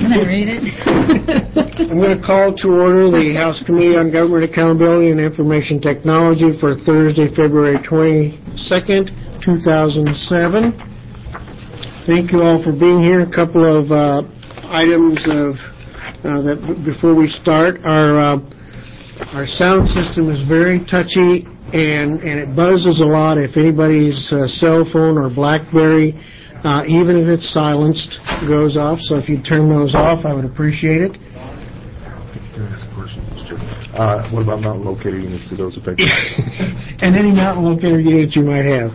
Can I read it? I'm going to call to order the House Committee on Government Accountability and Information Technology for Thursday, February 22nd, 2007. Thank you all for being here. A couple of items that before we start. Our sound system is very touchy and it buzzes a lot if anybody's cell phone or BlackBerry, even if it's silenced, goes off. So if you turn those off, I would appreciate it. What about mountain locator units? Do those affect you? And any mountain locator unit you might have.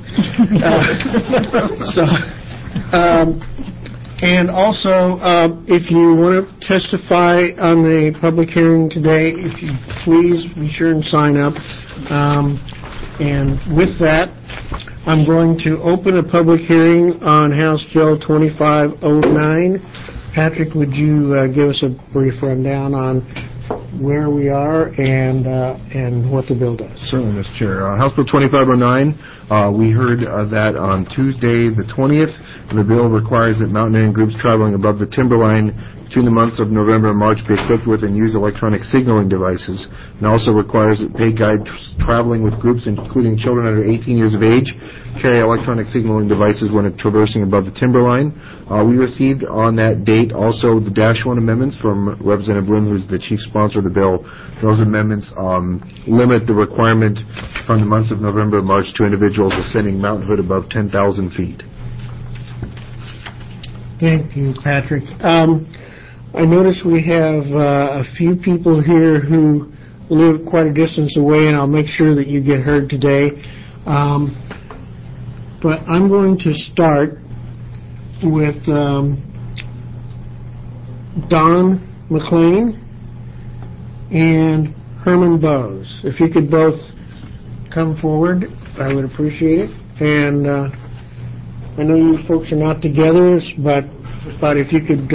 And also, if you want to testify on the public hearing today, if you please be sure and sign up. And with that, I'm going to open a public hearing on House Bill 2509. Patrick, would you give us a brief rundown on where we are and what the bill does? Certainly, Mr. Chair. House Bill 2509, we heard that on Tuesday the 20th. The bill requires that mountaineering groups traveling above the timberline between the months of November and March be equipped with and use electronic signaling devices, and also requires that paid guides traveling with groups, including children under 18 years of age, carry electronic signaling devices when traversing above the timberline. We received on that date also the Dash 1 amendments from Representative Lynn, who's the chief sponsor of the bill. Those amendments limit the requirement from the months of November and March to individuals ascending Mount Hood above 10,000 feet. Thank you, Patrick. I notice we have a few people here who live quite a distance away, and I'll make sure that you get heard today. But I'm going to start with Don McLean and Herman Bowes. If you could both come forward, I would appreciate it. And I know you folks are not together, but if you could,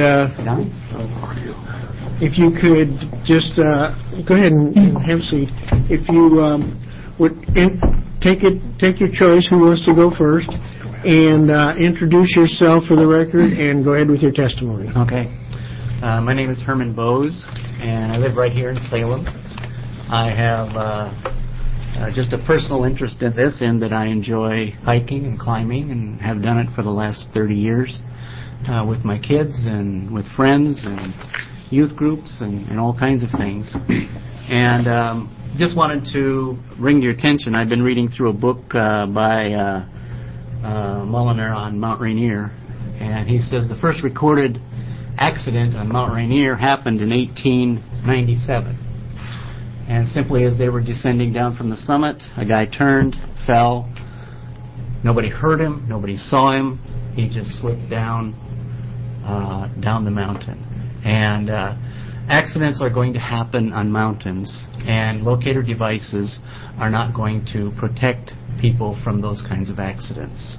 just go ahead and have a seat. If you would take your choice, who wants to go first, and introduce yourself for the record, and go ahead with your testimony. Okay. My name is Herman Bowes, and I live right here in Salem. I have just a personal interest in this, in that I enjoy hiking and climbing, and have done it for the last 30 years. With my kids and with friends and youth groups and all kinds of things. And just wanted to bring to your attention, I've been reading through a book by Mulliner on Mount Rainier, and he says the first recorded accident on Mount Rainier happened in 1897. And simply as they were descending down from the summit, a guy turned, fell. Nobody heard him, nobody saw him. He just slipped down the mountain. And accidents are going to happen on mountains, and locator devices are not going to protect people from those kinds of accidents.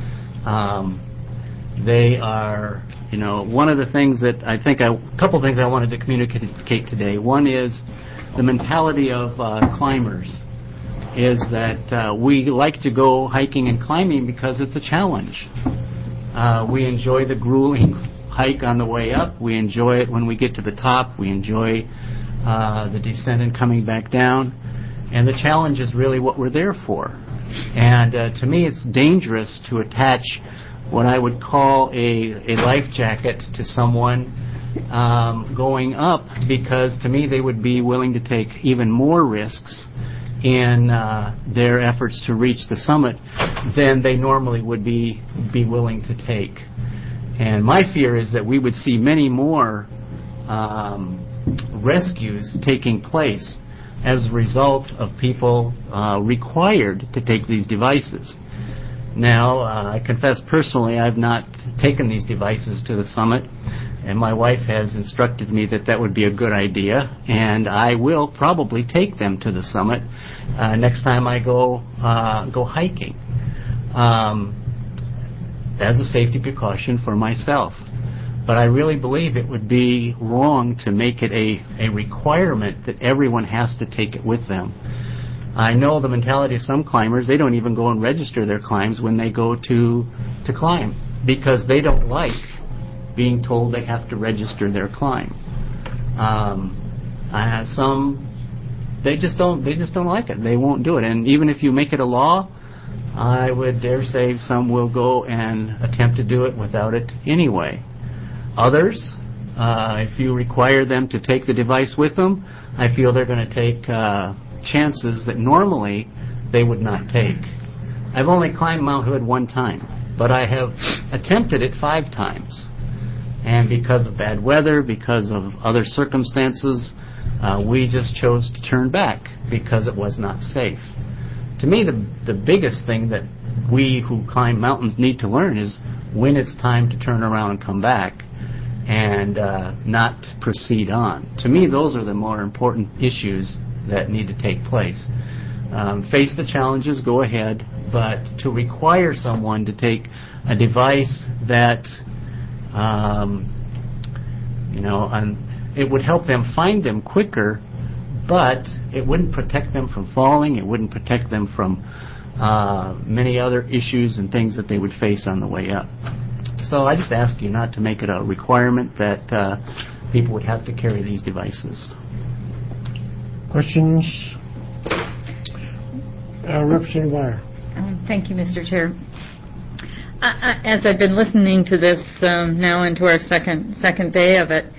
They are, one of the things that a couple things I wanted to communicate today. One is the mentality of climbers is that we like to go hiking and climbing because it's a challenge. We enjoy the grueling hike on the way up. We enjoy it when we get to the top. We enjoy the descent and coming back down. And the challenge is really what we're there for. And to me, it's dangerous to attach what I would call a life jacket to someone going up, because to me they would be willing to take even more risks in their efforts to reach the summit than they normally would be willing to take. And my fear is that we would see many more rescues taking place as a result of people required to take these devices. Now, I confess personally I've not taken these devices to the summit, and my wife has instructed me that that would be a good idea, and I will probably take them to the summit next time I go hiking, as a safety precaution for myself. But I really believe it would be wrong to make it a requirement that everyone has to take it with them. I know the mentality of some climbers, they don't even go and register their climbs when they go to climb, because they don't like being told they have to register their climb. Some they just don't like it. They won't do it. And even if you make it a law, I would dare say some will go and attempt to do it without it anyway. Others, if you require them to take the device with them, I feel they're going to take chances that normally they would not take. I've only climbed Mount Hood one time, but I have attempted it 5 times. And because of bad weather, because of other circumstances, we just chose to turn back because it was not safe. To me, the biggest thing that we who climb mountains need to learn is when it's time to turn around and come back and not proceed on. To me, those are the more important issues that need to take place. Face the challenges, go ahead, but to require someone to take a device that it would help them find them quicker, but it wouldn't protect them from falling. It wouldn't protect them from many other issues and things that they would face on the way up. So I just ask you not to make it a requirement that people would have to carry these devices. Questions? Representative Wire. Thank you, Mr. Chair. As I've been listening to this now into our second day of it,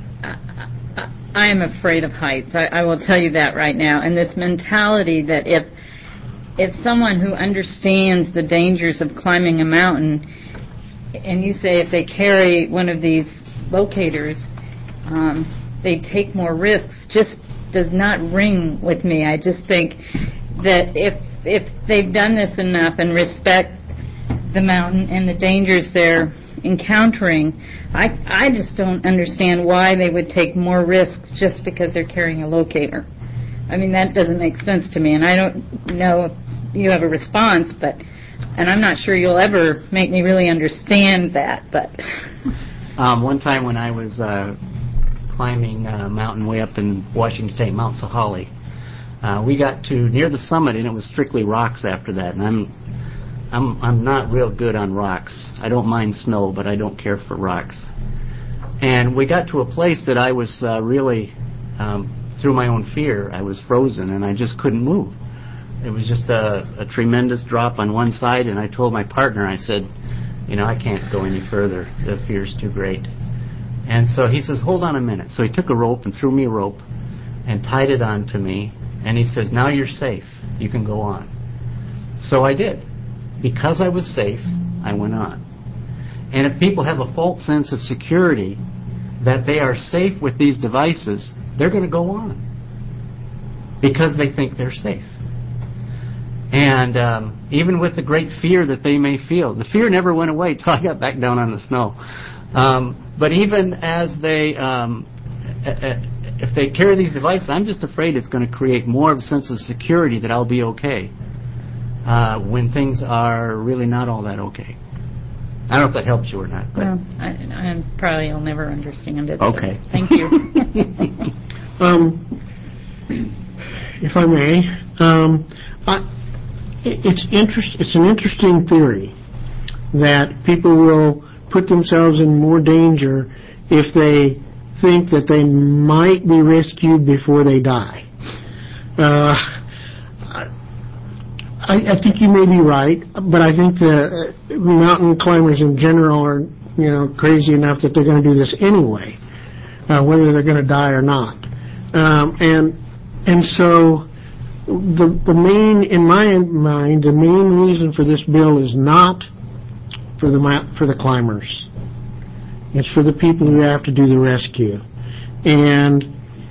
I am afraid of heights. I will tell you that right now. And this mentality that if someone who understands the dangers of climbing a mountain, and you say if they carry one of these locators, they take more risks, just does not ring with me. I just think that if they've done this enough and respect the mountain and the dangers they're encountering, I just don't understand why they would take more risks just because they're carrying a locator. I mean, that doesn't make sense to me, and I don't know if you have a response, and I'm not sure you'll ever make me really understand that, but... One time when I was climbing a mountain way up in Washington State, Mount Sahalee, we got to near the summit, and it was strictly rocks after that, and I'm not real good on rocks. I don't mind snow, but I don't care for rocks. And we got to a place that I was really, through my own fear, I was frozen and I just couldn't move. It was just a tremendous drop on one side, and I told my partner, I said, I can't go any further. The fear's too great. And so he says, hold on a minute. So he took a rope and threw me a rope and tied it onto me, and he says, now you're safe. You can go on. So I did. Because I was safe, I went on. And if people have a false sense of security that they are safe with these devices, they're going to go on because they think they're safe. And even with the great fear that they may feel, the fear never went away until I got back down on the snow. But even as they, if they carry these devices, I'm just afraid it's going to create more of a sense of security that I'll be okay. When things are really not all that okay. I don't know if that helps you or not. But. Well, I probably will never understand it. Okay. So thank you. If I may, it's an interesting theory that people will put themselves in more danger if they think that they might be rescued before they die. I think you may be right, but I think the mountain climbers in general are, crazy enough that they're going to do this anyway, whether they're going to die or not. And so the main, in my mind, the main reason for this bill is not for the climbers. It's for the people who have to do the rescue. And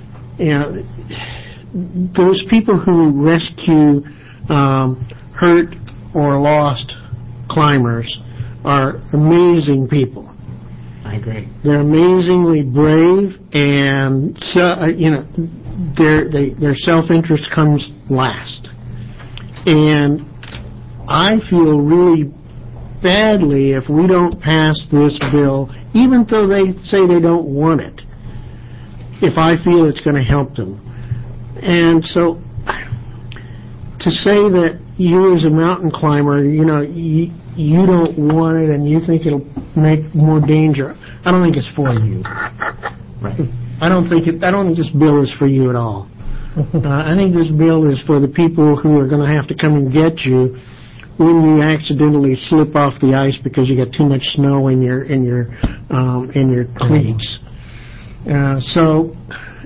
those people who rescue hurt or lost climbers are amazing people. I agree. They're amazingly brave, and their self-interest comes last. And I feel really badly if we don't pass this bill, even though they say they don't want it, if I feel it's going to help them. And so to say that you as a mountain climber, you don't want it and you think it'll make more danger. I don't think it's for you. Right. I don't think this bill is for you at all. I think this bill is for the people who are going to have to come and get you when you accidentally slip off the ice because you got too much snow in your cleats. So,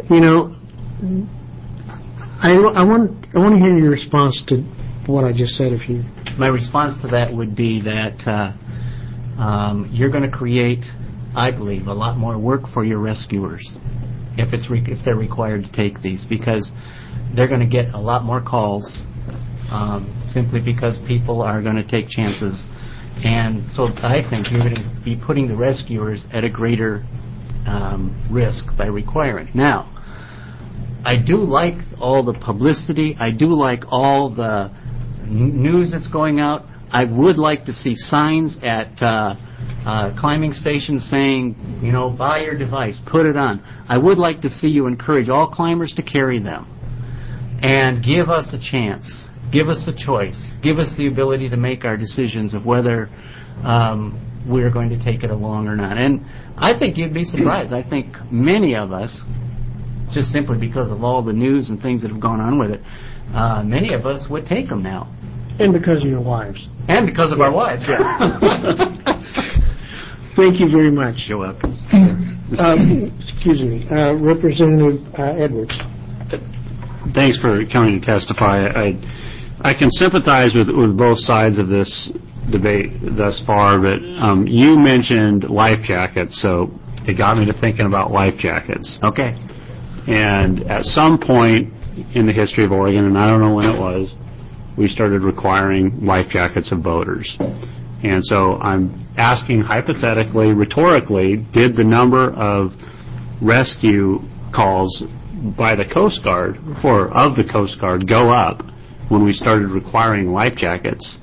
I want to hear your response to what I just said. If you, my response to that would be that you're going to create, I believe, a lot more work for your rescuers if they're required to take these, because they're going to get a lot more calls simply because people are going to take chances. And so I think you're going to be putting the rescuers at a greater risk by requiring. Now, I do like all the publicity. I do like all the news that's going out. I would like to see signs at climbing stations saying, buy your device, put it on. I would like to see you encourage all climbers to carry them and give us a chance. Give us a choice. Give us the ability to make our decisions of whether we're going to take it along or not. And I think you'd be surprised. I think many of us, just simply because of all the news and things that have gone on with it, many of us would take them now. and because of your wives. And because of our wives, yeah. Thank you very much. You're welcome. Excuse me, Representative Edwards. Thanks for coming to testify. I can sympathize with both sides of this debate thus far, but you mentioned life jackets, so it got me to thinking about life jackets. Okay. And at some point in the history of Oregon, and I don't know when it was, we started requiring life jackets of boaters. And so I'm asking hypothetically, rhetorically, did the number of rescue calls by the Coast Guard, of the Coast Guard, go up when we started requiring life jackets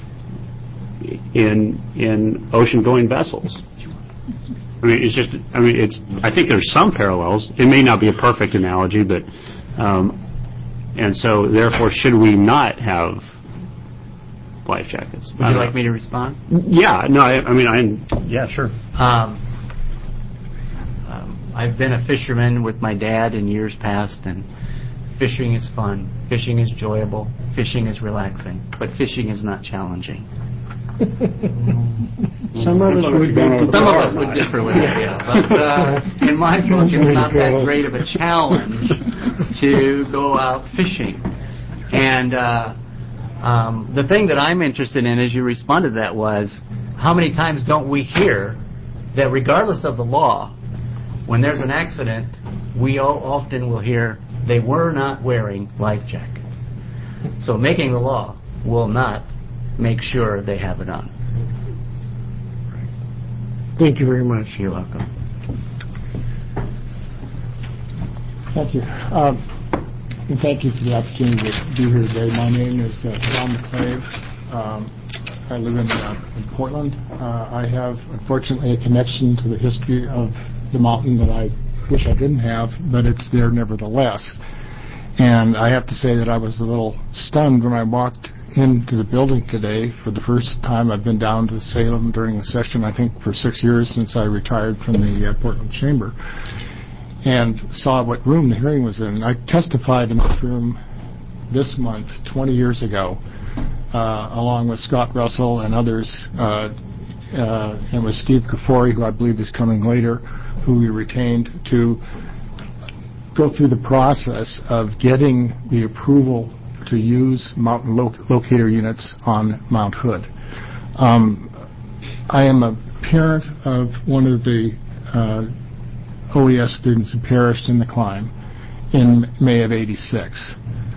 in ocean-going vessels? I mean, I think there's some parallels. It may not be a perfect analogy, but, and so therefore, should we not have life jackets? Would you like me to respond? Yeah, no, yeah, sure. I've been a fisherman with my dad in years past, and fishing is fun. Fishing is enjoyable. Fishing is relaxing. But fishing is not challenging. Some of us would differ with it, yeah. But in my book, it's not that great of a challenge to go out fishing. And the thing that I'm interested in as you responded to that was, how many times don't we hear that regardless of the law, when there's an accident, we often will hear they were not wearing life jackets. So making the law will not make sure they have it on. Thank you very much. You're welcome. Thank you. And thank you for the opportunity to be here today. My name is Tom McClave. I live in Portland. I have, unfortunately, a connection to the history of the mountain that I wish I didn't have, but it's there nevertheless. And I have to say that I was a little stunned when I walked into the building today. For the first time, I've been down to Salem during the session, I think, for 6 years since I retired from the Portland Chamber, and saw what room the hearing was in. I testified in this room this month, 20 years ago, along with Scott Russell and others, and with Steve Kafori, who I believe is coming later, who we retained to go through the process of getting the approval to use mountain locator units on Mount Hood. I am a parent of one of the OES students who perished in the climb in May of '86.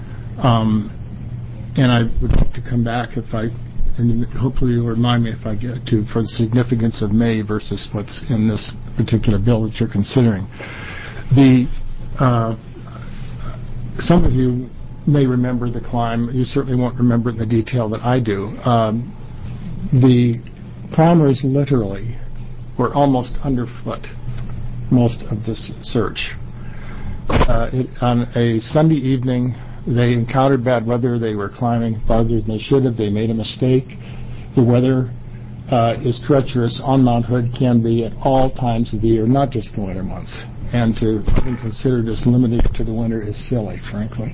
And I would like to come back and hopefully you'll remind me if I get to, for the significance of May versus what's in this particular bill that you're considering. Some of you may remember the climb. You certainly won't remember it in the detail that I do. The climbers literally were almost underfoot most of this search. On a Sunday evening, They encountered bad weather. They were climbing farther than they should have. They made a mistake. The weather is treacherous on Mount Hood, can be at all times of the year, not just the winter months. And to even consider this limited to the winter is silly, frankly.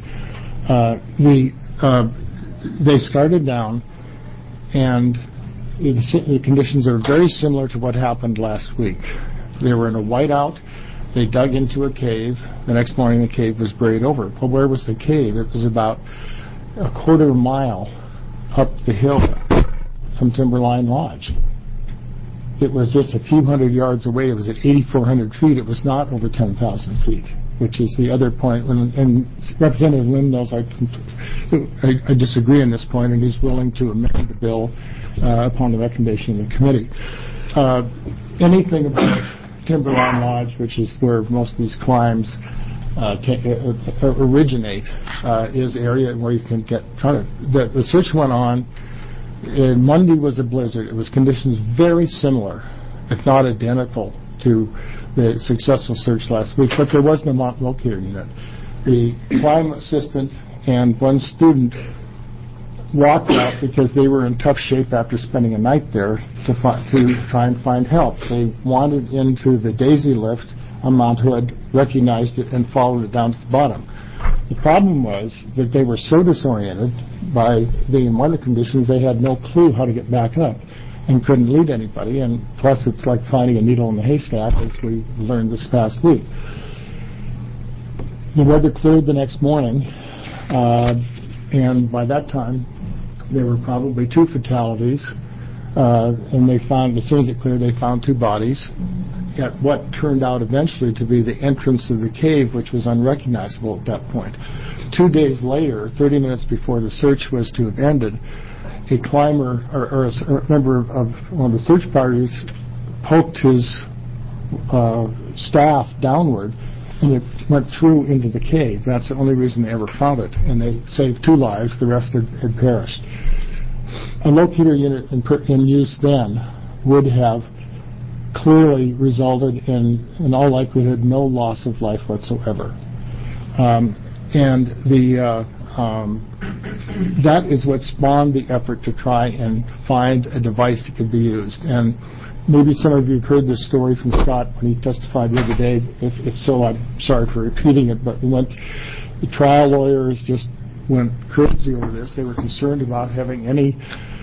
They started down, and the conditions are very similar to what happened last week. They were in a whiteout. They dug into a cave. The next morning, the cave was buried over. Well, where was the cave? It was about a quarter mile up the hill from Timberline Lodge. It was just a few hundred yards away. It was at 8,400 feet. It was not over 10,000 feet, which is the other point. And Representative Lynn knows I disagree on this point, and he's willing to amend the bill upon the recommendation of the committee. Anything about Timberline Lodge, which is where most of these climbs originate, is area where you can get product. The search went on. Monday was a blizzard. It was conditions very similar, if not identical, to the successful search last week, but there was no mountain locator unit. The climb assistant and one student walked out because they were in tough shape after spending a night there to try and find help. They wandered into the Daisy lift on Mount Hood, recognized it, and followed it down to the bottom. The problem was that they were so disoriented by being in weather conditions, they had no clue how to get back up and couldn't lead anybody. And plus, it's like finding a needle in the haystack, as we learned this past week. The weather cleared the next morning, and by that time, there were probably 2 fatalities. And they found, as soon as it cleared, they found 2 bodies at what turned out eventually to be the entrance of the cave, which was unrecognizable at that point. 2 days later, 30 minutes before the search was to have ended, a climber or a member of one of the search parties poked his staff downward, and it went through into the cave. That's the only reason they ever found it, and they saved 2 lives. The rest had perished. A locator unit in use then would have clearly resulted in all likelihood, no loss of life whatsoever. And that is what spawned the effort to try and find a device that could be used. And maybe some of you have heard this story from Scott when he testified the other day. If so, I'm sorry for repeating it, but the trial lawyers just went crazy over this. They were concerned about having any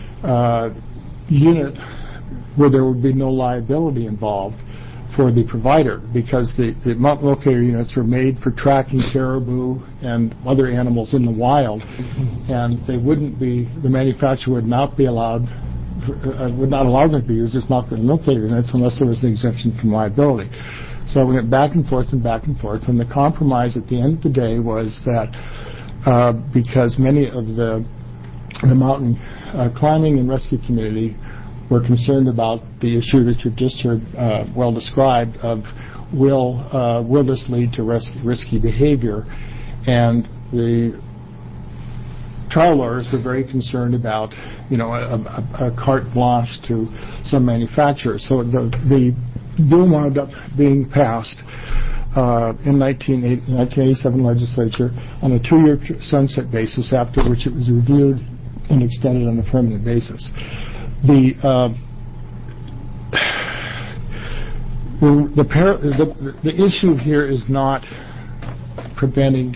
unit where there would be no liability involved for the provider, because the mountain locator units were made for tracking caribou and other animals in the wild, and they wouldn't be, the manufacturer would not allow them to be used as mountain locator units unless there was an exemption from liability. So we went back and forth, and the compromise at the end of the day was that because many of the mountain climbing and rescue community were concerned about the issue that you've just heard well described of will this lead to risky behavior, and the trial lawyers were very concerned about a carte blanche to some manufacturers. So the bill wound up being passed in 1987 legislature on a 2-year sunset basis, after which it was reviewed and extended on a permanent basis. The issue here is not preventing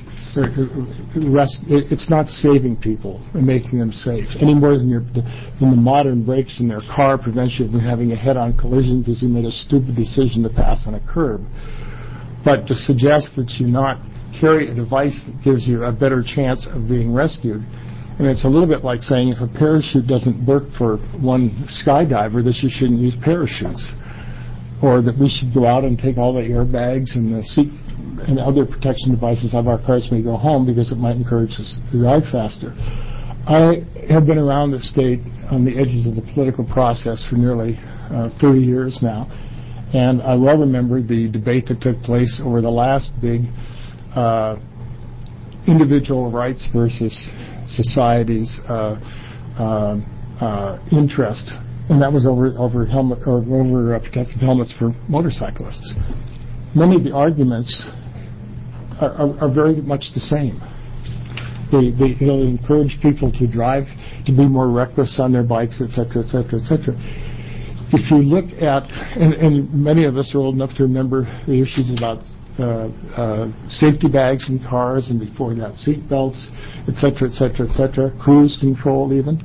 it's not saving people and making them safe any more than the modern brakes in their car prevents you from having a head-on collision because you made a stupid decision to pass on a curb. But to suggest that you not carry a device that gives you a better chance of being rescued, and it's a little bit like saying if a parachute doesn't work for one skydiver, that you shouldn't use parachutes, or that we should go out and take all the airbags and the seat and other protection devices out of our cars when we go home because it might encourage us to drive faster. I have been around the state on the edges of the political process for nearly 30 years now, and I well remember the debate that took place over the last big individual rights versus society's interest, and that was over protective helmets for motorcyclists. Many of the arguments are very much the same. They'll encourage people to drive, to be more reckless on their bikes, et cetera, et cetera, et cetera. If you look at, and many of us are old enough to remember the issues about safety bags in cars, and before that, seat belts, et cetera, et cetera, et cetera, cruise control even.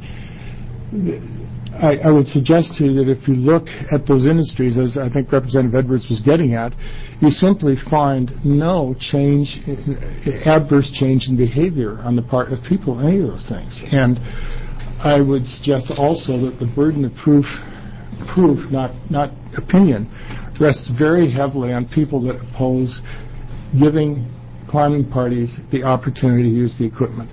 I would suggest to you that if you look at those industries, as I think Representative Edwards was getting at, you simply find no change, adverse change in behavior on the part of people, any of those things. And I would suggest also that the burden of proof, not opinion, rests very heavily on people that oppose giving climbing parties the opportunity to use the equipment.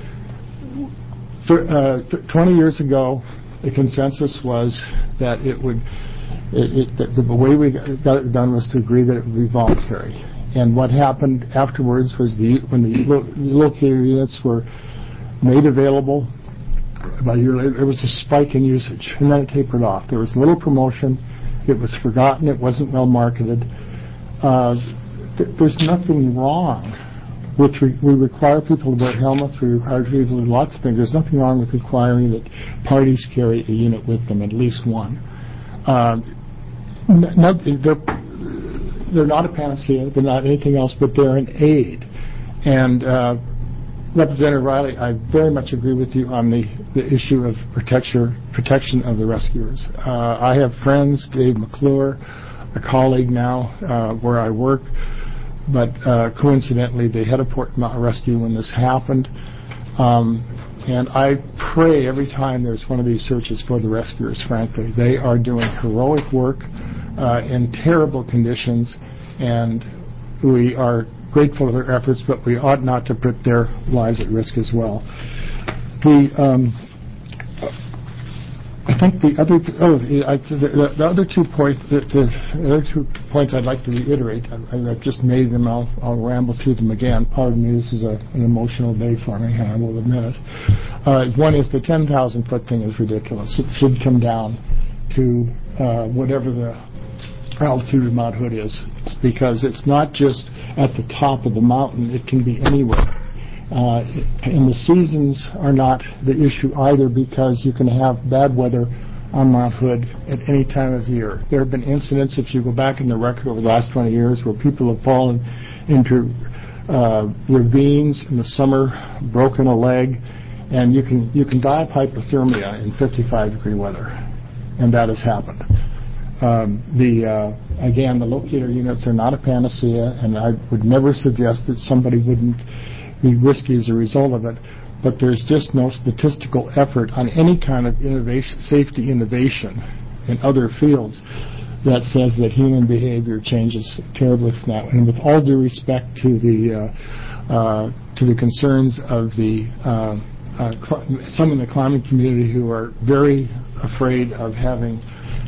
20 years ago, the consensus was that the way we got it done was to agree that it would be voluntary. And what happened afterwards was when the locator units were made available, about a year later, there was a spike in usage, and then it tapered off. There was little promotion. It was forgotten. It wasn't well marketed. There's nothing wrong with we require people to wear helmets. We require people to do lots of things. There's nothing wrong with requiring that parties carry a unit with them, at least one. They're not a panacea. They're not anything else, but they're an aid. And Representative Riley, I very much agree with you on the issue of protection of the rescuers. I have friends, Dave McClure, a colleague now where I work, but coincidentally they had a Port Mountain rescue when this happened. And I pray every time there's one of these searches for the rescuers, frankly. They are doing heroic work in terrible conditions, and we are grateful for their efforts, but we ought not to put their lives at risk as well. I think the other two points I'd like to reiterate. I've just made them. I'll ramble through them again. Pardon me. This is an emotional day for me, and I will admit it. One is the 10,000-foot thing is ridiculous. It should come down to whatever the altitude of Mount Hood is, because it's not just at the top of the mountain. It can be anywhere. And the seasons are not the issue either, because you can have bad weather on Mount Hood at any time of year. There have been incidents, if you go back in the record over the last 20 years, where people have fallen into ravines in the summer, broken a leg, and you can die of hypothermia in 55-degree weather, and that has happened. Again, the locator units are not a panacea, and I would never suggest that somebody wouldn't be risky as a result of it, but there's just no statistical effort on any kind of safety innovation in other fields that says that human behavior changes terribly from that. And with all due respect to the concerns of some in the climbing community who are very afraid of having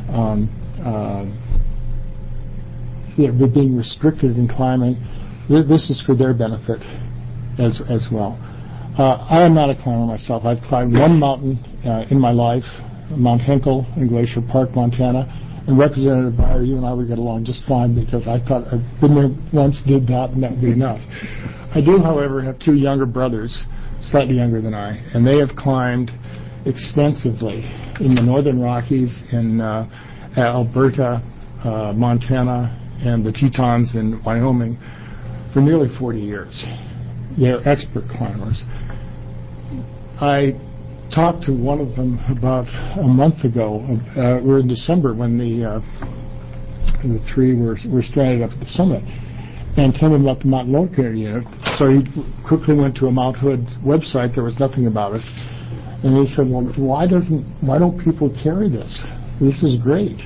being restricted in climbing, this is for their benefit as well. I am not a climber myself. I've climbed one mountain in my life, Mount Henkel in Glacier Park, Montana, and Representative Breyer, you and I would get along just fine, because I thought I'd been there once, did that, and that would be enough. I do, however, have two younger brothers, slightly younger than I, and they have climbed extensively in the Northern Rockies, in Alberta, Montana, and the Tetons in Wyoming for nearly 40 years. They're expert climbers. I talked to one of them about a month ago. We're in December when the three were stranded up at the summit, and told him about the mountain locator unit. So he quickly went to a Mount Hood website. There was nothing about it, and he said, "Well, why don't people carry this? This is great."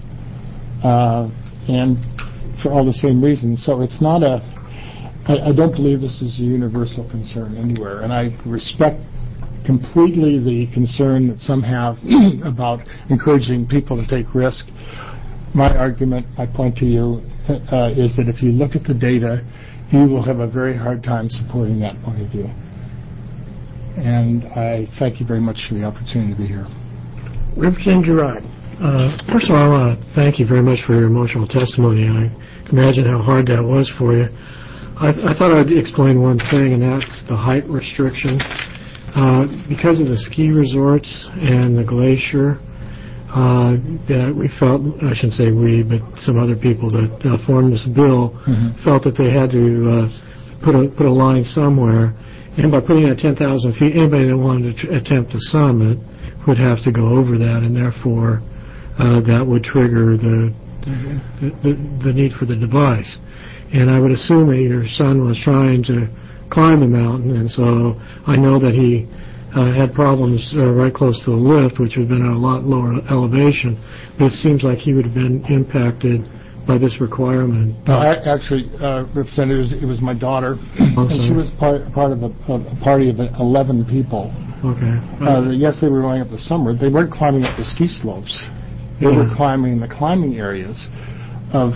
And for all the same reasons. So it's not I don't believe this is a universal concern anywhere, and I respect completely the concern that some have about encouraging people to take risk. My argument, I point to you, is that if you look at the data, you will have a very hard time supporting that point of view. And I thank you very much for the opportunity to be here. Representative Girard. First of all, I want to thank you very much for your emotional testimony. I can imagine how hard that was for you. I thought I'd explain one thing, and that's the height restriction. Because of the ski resorts and the glacier, that we felt, I shouldn't say we, but some other people that formed this bill felt that they had to put a line somewhere. And by putting it at 10,000 feet, anybody that wanted to attempt the summit would have to go over that, and therefore that would trigger the need for the device. And I would assume that your son was trying to climb the mountain, and so I know that he had problems right close to the lift, which would have been at a lot lower elevation. But it seems like he would have been impacted by this requirement. Actually, Representative, it was my daughter, and she was part of a party of 11 people. Okay. Yes, they were going up the summit. They weren't climbing up the ski slopes. They were climbing the climbing areas of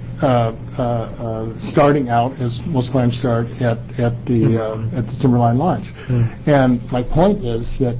starting out, as most climbs start, at the Timberline Lodge. And my point is that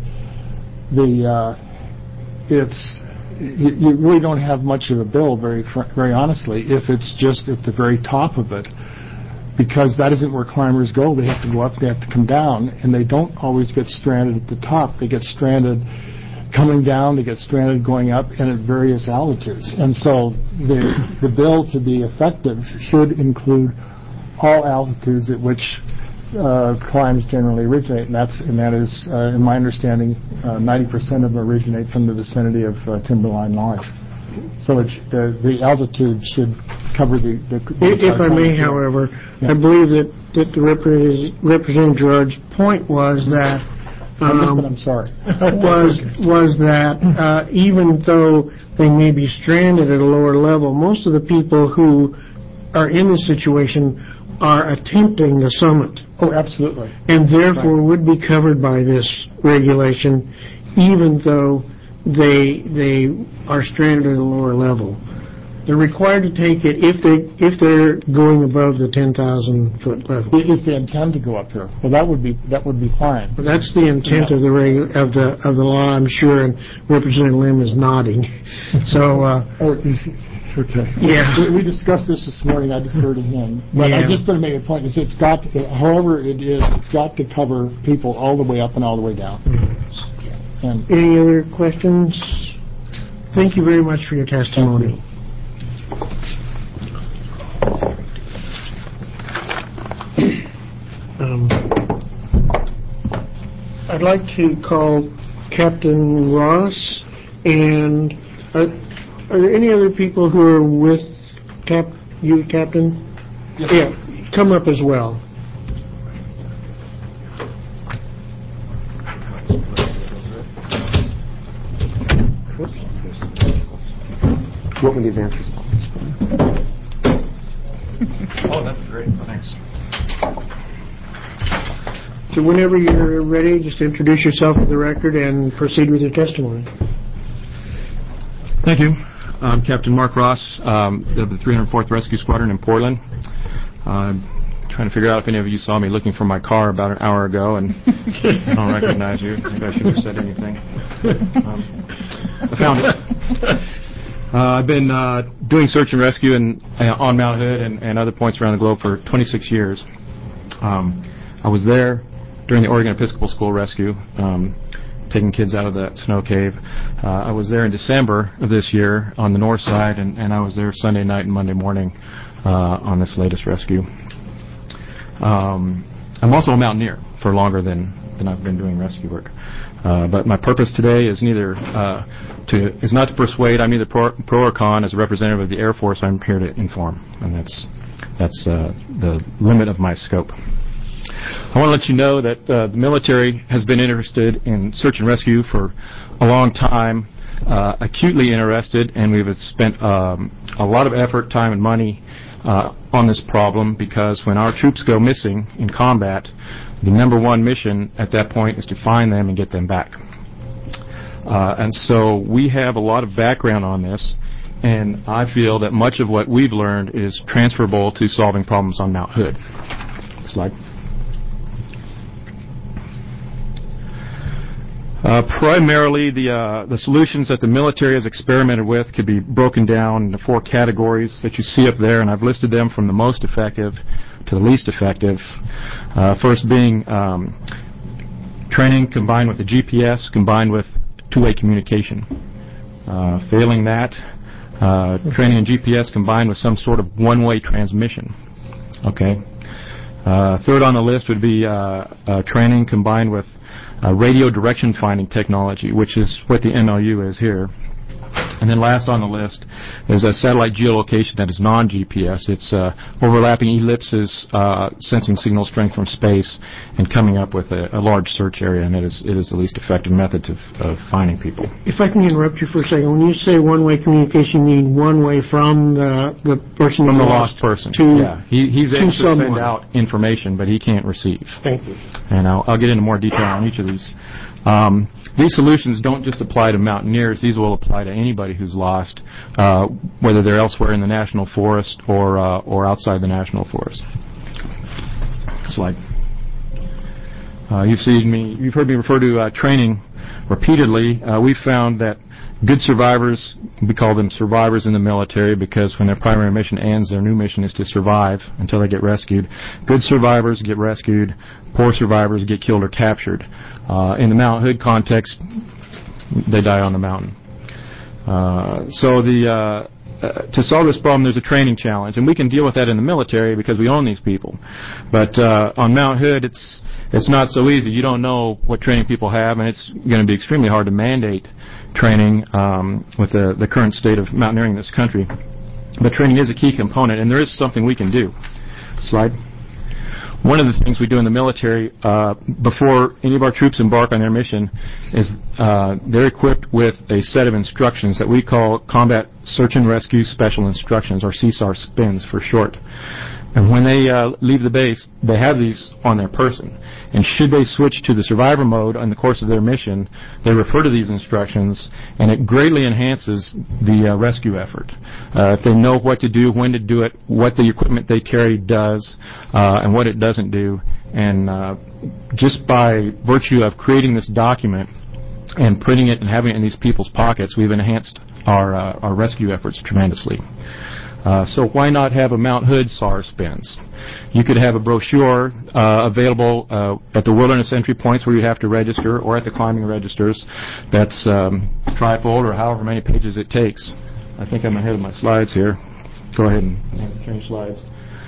you really don't have much of a bill, very honestly, if it's just at the very top of it, because that isn't where climbers go. They have to go up, they have to come down, and they don't always get stranded at the top. They get stranded coming down, they get stranded going up, and at various altitudes. And so the bill, to be effective, should include all altitudes at which climbs generally originate, and that is, in my understanding, 90% of them originate from the vicinity of Timberline Lodge. So the altitude should cover the if I may, however, I believe that the Representative George's point was that I'm sorry. was that even though they may be stranded at a lower level, most of the people who are in this situation are attempting the summit. Oh, absolutely. And therefore would be covered by this regulation, even though they are stranded at a lower level. They're required to take it if they're going above the 10,000 foot level. If they intend to go up there, well, that would be fine. But that's the intent of the law, I'm sure, and Representative Lim is nodding. So. Okay. Yeah. We discussed this morning. I defer to him. But I just want to make a point. It's got to, however it is, it's got to cover people all the way up and all the way down. And any other questions? Thank you very much for your testimony. I'd like to call Captain Ross, and are there any other people who are with you, Captain? Yes. Yeah, come up as well. What would the advances? Oh, that's great. Thanks. So whenever you're ready, just introduce yourself for the record and proceed with your testimony. Thank you. I'm Captain Mark Ross of the 304th Rescue Squadron in Portland. Trying to figure out if any of you saw me looking for my car about an hour ago, and I don't recognize you. Maybe I shouldn't have said anything. I found it. I've been doing search and rescue on Mount Hood and other points around the globe for 26 years. I was there during the Oregon Episcopal School rescue, taking kids out of that snow cave. I was there in December of this year on the north side, and I was there Sunday night and Monday morning on this latest rescue. I'm also a mountaineer for longer than I've been doing rescue work. But my purpose today is not to persuade. I'm either pro or con. As a representative of the Air Force, I'm here to inform, and that's the limit of my scope. I want to let you know that the military has been interested in search and rescue for a long time, acutely interested, and we've spent a lot of effort, time, and money on this problem, because when our troops go missing in combat, the number one mission at that point is to find them and get them back. And so we have a lot of background on this, and I feel that much of what we've learned is transferable to solving problems on Mount Hood. Slide. Primarily, the solutions that the military has experimented with could be broken down into 4 categories that you see up there, and I've listed them from the most effective to the least effective. First being training combined with the GPS combined with two-way communication. Failing that, training and GPS combined with some sort of one-way transmission. Okay. Third on the list would be training combined with radio direction finding technology, which is what the MLU is here. And then last on the list is a satellite geolocation that is non-GPS. It's overlapping ellipses, sensing signal strength from space, and coming up with a large search area, and it is the least effective method of finding people. If I can interrupt you for a second, when you say one-way communication, you mean one way from the person From the lost lost person. to Yeah, he's able to someone. send out information, but he can't receive. Thank you. And I'll get into more detail on each of these. These solutions don't just apply to mountaineers. These will apply to anybody who's lost, whether they're elsewhere in the national forest or outside the national forest. Slide. You've heard me refer to training repeatedly. We've found that good survivors, we call them survivors in the military because when their primary mission ends, their new mission is to survive until they get rescued. Good survivors get rescued. Poor survivors get killed or captured. In the Mount Hood context, they die on the mountain. To solve this problem, there's a training challenge, and we can deal with that in the military because we own these people. But on Mount Hood, it's not so easy. You don't know what training people have, and it's going to be extremely hard to mandate training with the current state of mountaineering in this country. But training is a key component, and there is something we can do. Slide. One of the things we do in the military before any of our troops embark on their mission is they're equipped with a set of instructions that we call Combat Search and Rescue Special Instructions, or CSAR SPINs for short. And when they leave the base, they have these on their person. And should they switch to the survivor mode in the course of their mission, they refer to these instructions, and it greatly enhances the rescue effort. If they know what to do, when to do it, what the equipment they carry does, and what it doesn't do. And just by virtue of creating this document and printing it and having it in these people's pockets, we've enhanced our rescue efforts tremendously. So why not have a Mount Hood SAR SPINs? You could have a brochure available at the wilderness entry points where you have to register, or at the climbing registers. That's trifold or however many pages it takes. I think I'm ahead of my slides here. Go ahead and change slides.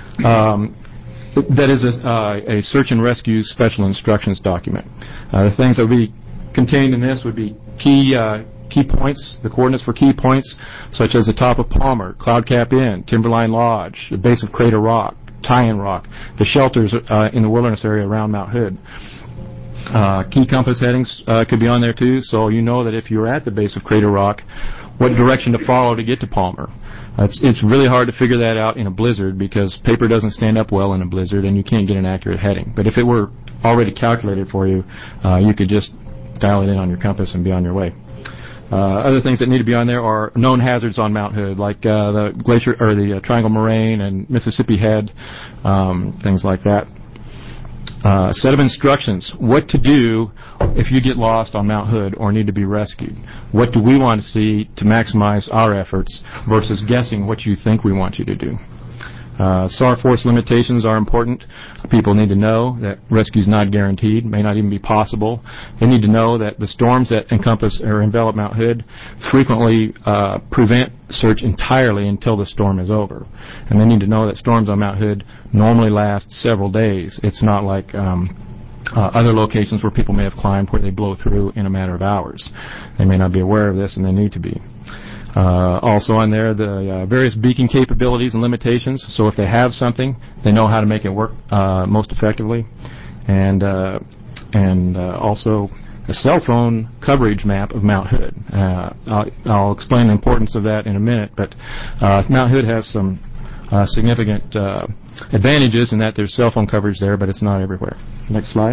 That is a search and rescue special instructions document. The things that would be contained in this would be key points, the coordinates for key points, such as the top of Palmer, Cloud Cap Inn, Timberline Lodge, the base of Crater Rock, Tie-in Rock, the shelters in the wilderness area around Mount Hood. Key compass headings could be on there too, so you know that if you're at the base of Crater Rock, what direction to follow to get to Palmer. It's really hard to figure that out in a blizzard because paper doesn't stand up well in a blizzard and you can't get an accurate heading. But if it were already calculated for you, you could just dial it in on your compass and be on your way. Other things that need to be on there are known hazards on Mount Hood, like the glacier or the Triangle Moraine and Mississippi Head, things like that. Set of instructions: what to do if you get lost on Mount Hood or need to be rescued. What do we want to see to maximize our efforts versus guessing what you think we want you to do. SAR force limitations are important. People need to know that rescue is not guaranteed, may not even be possible. They need to know that the storms that encompass or envelop Mount Hood frequently prevent search entirely until the storm is over. And they need to know that storms on Mount Hood normally last several days. It's not like other locations where people may have climbed where they blow through in a matter of hours. They may not be aware of this, and they need to be. Also on there, the various beacon capabilities and limitations. So if they have something, they know how to make it work most effectively. And also a cell phone coverage map of Mount Hood. I'll explain the importance of that in a minute, but Mount Hood has some significant advantages in that there's cell phone coverage there, but it's not everywhere. Next slide.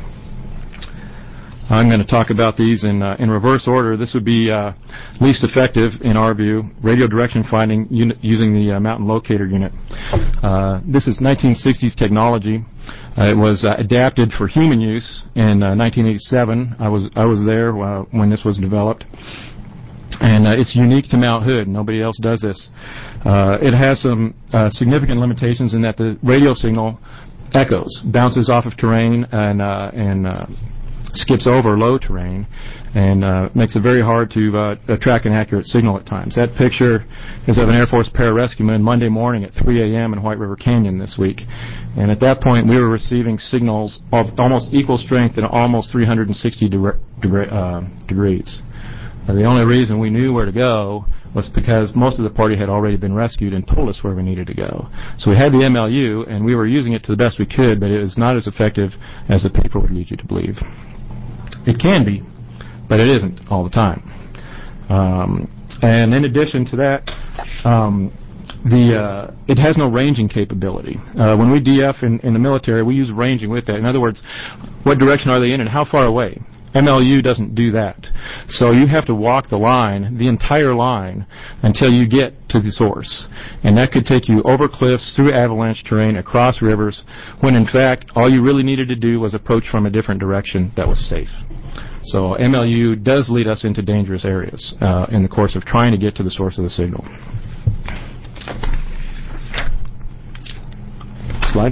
I'm going to talk about these in reverse order. This would be least effective, in our view, radio direction finding using the mountain locator unit. This is 1960s technology. It was adapted for human use in 1987. I was there when this was developed. And it's unique to Mount Hood. Nobody else does this. It has some significant limitations in that the radio signal echoes, bounces off of terrain, and skips over low terrain, and makes it very hard to track an accurate signal at times. That picture is of an Air Force pararescueman Monday morning at 3 a.m. in White River Canyon this week. And at that point, we were receiving signals of almost equal strength and almost 360 degrees. The only reason we knew where to go was because most of the party had already been rescued and told us where we needed to go. So we had the MLU, and we were using it to the best we could, but it was not as effective as the paper would lead you to believe. It can be, but it isn't all the time. And in addition to that, it has no ranging capability. When we DF in the military, we use ranging with that. In other words, what direction are they in and how far away? MLU doesn't do that. So you have to walk the line, the entire line, until you get to the source. And that could take you over cliffs, through avalanche terrain, across rivers, when in fact all you really needed to do was approach from a different direction that was safe. So MLU does lead us into dangerous areas in the course of trying to get to the source of the signal. Slide.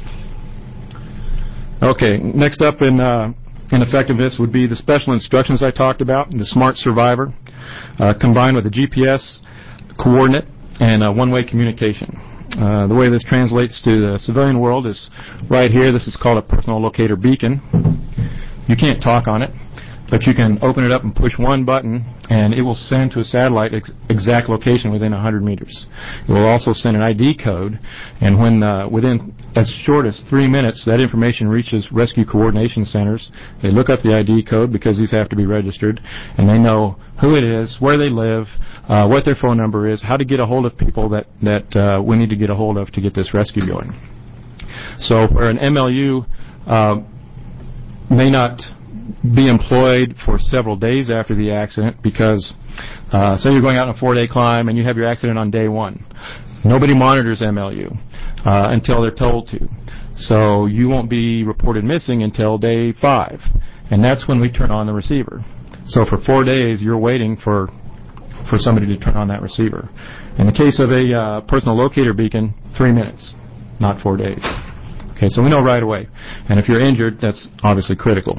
Okay, next up in effectiveness would be the special instructions I talked about, the Smart Survivor, combined with a GPS coordinate and one-way communication. The way this translates to the civilian world is right here. This is called a personal locator beacon. You can't talk on it, but you can open it up and push one button, and it will send to a satellite exact location within 100 meters. It will also send an ID code, and when within as short as 3 minutes, that information reaches rescue coordination centers. They look up the ID code because these have to be registered, and they know who it is, where they live, what their phone number is, how to get a hold of people that we need to get a hold of to get this rescue going. So where an MLU may not be employed for several days after the accident because, say you're going out on a 4-day climb and you have your accident on day 1. Nobody monitors MLU until they're told to. So you won't be reported missing until day 5. And that's when we turn on the receiver. So for 4 days, you're waiting for somebody to turn on that receiver. In the case of a personal locator beacon, 3 minutes, not 4 days. Okay, so we know right away. And if you're injured, that's obviously critical.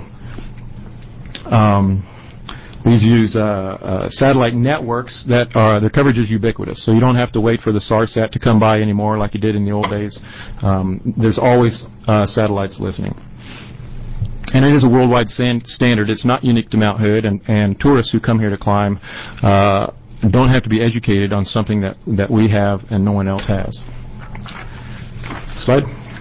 These use satellite networks that their coverage is ubiquitous, so you don't have to wait for the SARSAT to come by anymore like you did in the old days. There's always satellites listening. And it is a worldwide standard. It's not unique to Mount Hood, and tourists who come here to climb don't have to be educated on something that we have and no one else has. Slide.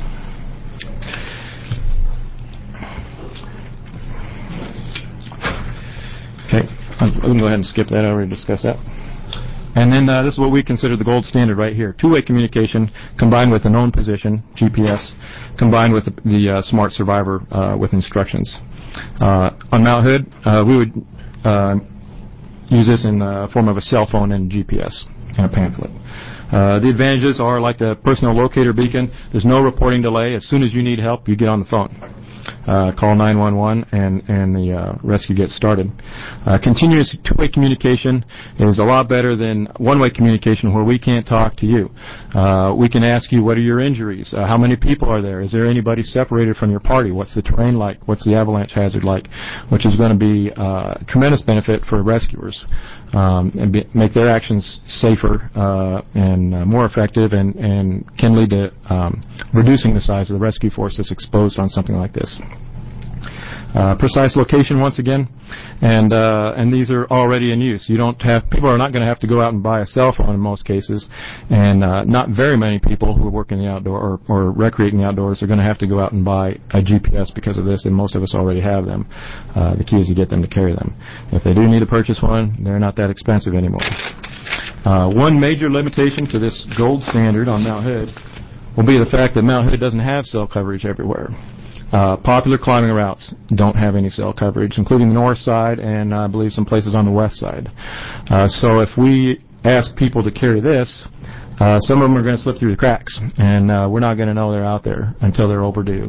Okay, I'm going to go ahead and skip that. I already discussed that. And then this is what we consider the gold standard right here. Two-way communication combined with a known position, GPS, combined with the Smart Survivor with instructions. On Mount Hood, we would use this in the form of a cell phone and GPS and a pamphlet. The advantages are like the personal locator beacon. There's no reporting delay. As soon as you need help, you get on the phone. Call 911 and the rescue gets started. Continuous two-way communication is a lot better than one-way communication where we can't talk to you. We can ask you, what are your injuries? How many people are there? Is there anybody separated from your party? What's the terrain like? What's the avalanche hazard like? Which is going to be a tremendous benefit for rescuers and make their actions safer and more effective and can lead to reducing the size of the rescue force that's exposed on something like this. Precise location once again, and these are already in use. People are not going to have to go out and buy a cell phone in most cases, and not very many people who work in the outdoor or recreate in the outdoors are going to have to go out and buy a GPS because of this, and most of us already have them. The key is to get them to carry them. If they do need to purchase one, they're not that expensive anymore. One major limitation to this gold standard on Mount Hood will be the fact that Mount Hood doesn't have cell coverage everywhere. Popular climbing routes don't have any cell coverage, including the north side and I believe some places on the west side. So if we ask people to carry this, some of them are going to slip through the cracks, and we're not going to know they're out there until they're overdue.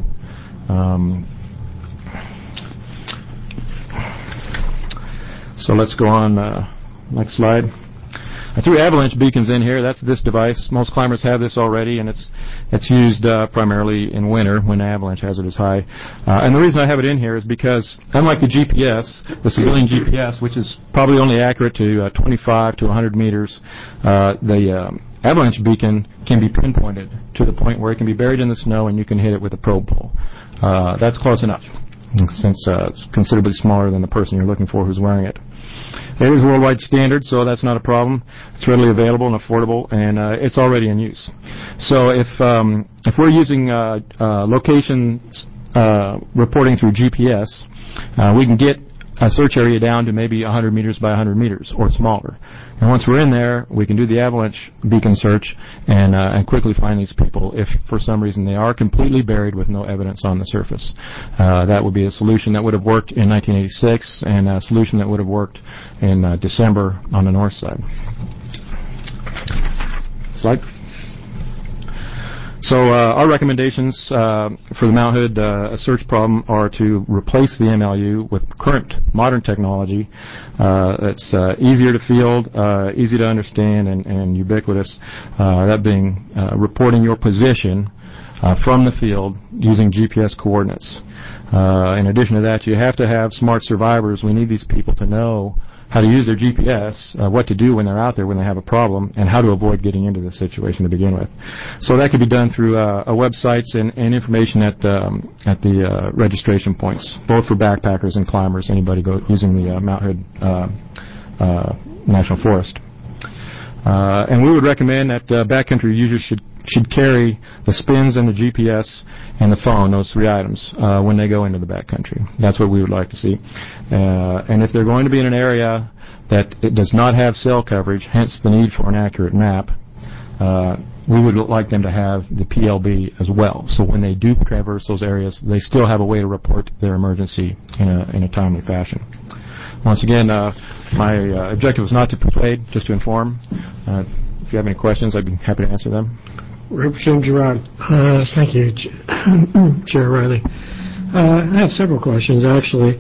So let's go on Next slide. I threw avalanche beacons in here. That's this device. Most climbers have this already, and it's used primarily in winter when the avalanche hazard is high. And the reason I have it in here is because, unlike the GPS, the civilian GPS, which is probably only accurate to 25 to 100 meters, the avalanche beacon can be pinpointed to the point where it can be buried in the snow and you can hit it with a probe pole. That's close enough, since it's considerably smaller than the person you're looking for who's wearing it. It is worldwide standard, so that's not a problem. It's readily available and affordable, and it's already in use. So if we're using location reporting through GPS, we can get a search area down to maybe 100 meters by 100 meters or smaller. And once we're in there, we can do the avalanche beacon search and quickly find these people if for some reason they are completely buried with no evidence on the surface. That would be a solution that would have worked in 1986 and a solution that would have worked in December on the north side. Slide. So our recommendations for the Mount Hood search problem are to replace the MLU with current modern technology that's easier to field, easy to understand, and ubiquitous, that being reporting your position from the field using GPS coordinates. In addition to that, you have to have smart survivors. We need these people to know how to use their GPS, what to do when they're out there when they have a problem, and how to avoid getting into this situation to begin with. So that could be done through websites and information at the registration points, both for backpackers and climbers, anybody using the Mount Hood National Forest. And we would recommend that backcountry users should carry the spins and the GPS and the phone, those three items, when they go into the backcountry. That's what we would like to see. And if they're going to be in an area that it does not have cell coverage, hence the need for an accurate map, we would like them to have the PLB as well. So when they do traverse those areas, they still have a way to report their emergency in a timely fashion. Once again, my objective was not to persuade, just to inform. If you have any questions, I'd be happy to answer them. Representative Girard. Thank you, Chair Riley. I have several questions, actually.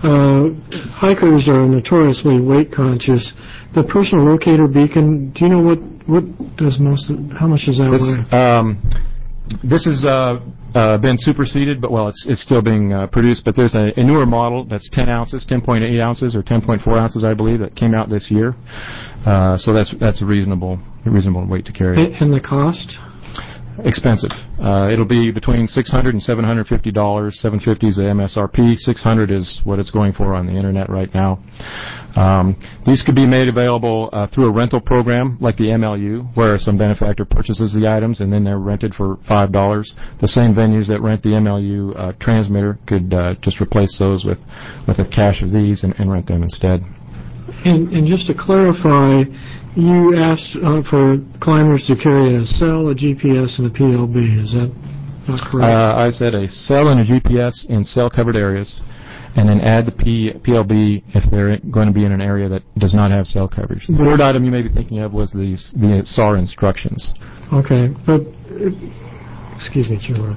Hikers are notoriously weight conscious. The personal locator beacon, do you know what does how much does that weigh? This has been superseded, but it's still being produced. But there's a newer model that's 10 ounces, 10.8 ounces, or 10.4 ounces, I believe, that came out this year. So that's a reasonable weight to carry. And the cost? Expensive. It'll be between $600 and $750. $750 is the MSRP. $600 is what it's going for on the internet right now. These could be made available through a rental program like the MLU, where some benefactor purchases the items and then they're rented for $5. The same venues that rent the MLU transmitter could just replace those with a cache of these and rent them instead. And just to clarify, you asked for climbers to carry a cell, a GPS, and a PLB. Is that not correct? I said a cell and a GPS in cell-covered areas, and then add the PLB if they're going to be in an area that does not have cell coverage. The third item you may be thinking of was the SAR instructions. Okay, but excuse me, Chair.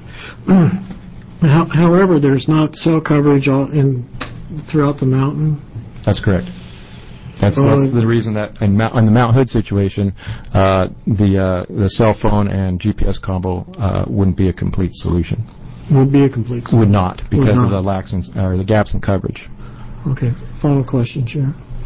However, there's not cell coverage throughout the mountain. That's correct. That's the reason that in the Mount Hood situation, the cell phone and GPS combo wouldn't be a complete solution. Would be a complete solution. Would not, because of the gaps in coverage. Okay. Final question, Chair.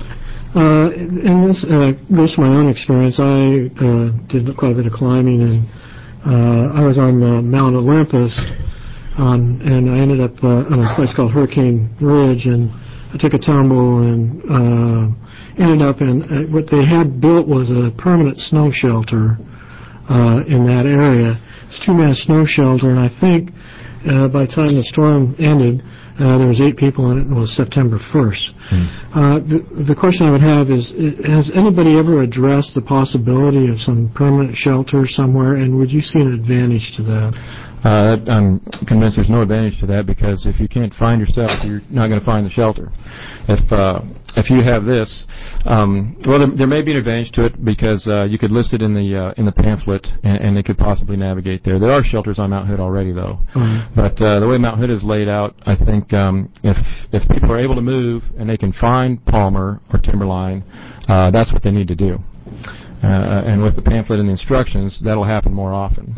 And this goes to my own experience. I did quite a bit of climbing, and I was on Mount Olympus, and I ended up on a place called Hurricane Ridge, and I took a tumble and ended up in what they had built was a permanent snow shelter in that area. It's a 2-man snow shelter, and I think by the time the storm ended, there was 8 people in it, and it was September 1st. The question I would have is, has anybody ever addressed the possibility of some permanent shelter somewhere, and would you see an advantage to that? I'm convinced there's no advantage to that, because if you can't find yourself, you're not going to find the shelter. If you have this, there may be an advantage to it, because you could list it in the pamphlet, and they could possibly navigate there. There are shelters on Mount Hood already, though. Mm-hmm. But the way Mount Hood is laid out, I think if people are able to move and they can find Palmer or Timberline, that's what they need to do. And with the pamphlet and the instructions, that'll happen more often.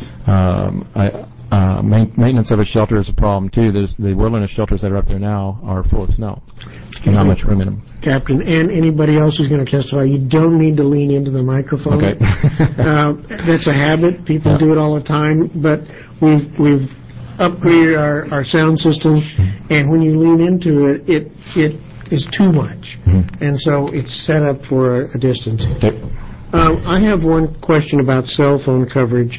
Maintenance of a shelter is a problem, too. The wilderness shelters that are up there now are full of snow. There's not much room in them. Captain, and anybody else who's going to testify, you don't need to lean into the microphone. Okay. That's a habit. People do it all the time. But we've upgraded our sound system, and when you lean into it, it is too much. Mm-hmm. And so it's set up for a distance. Okay. I have one question about cell phone coverage.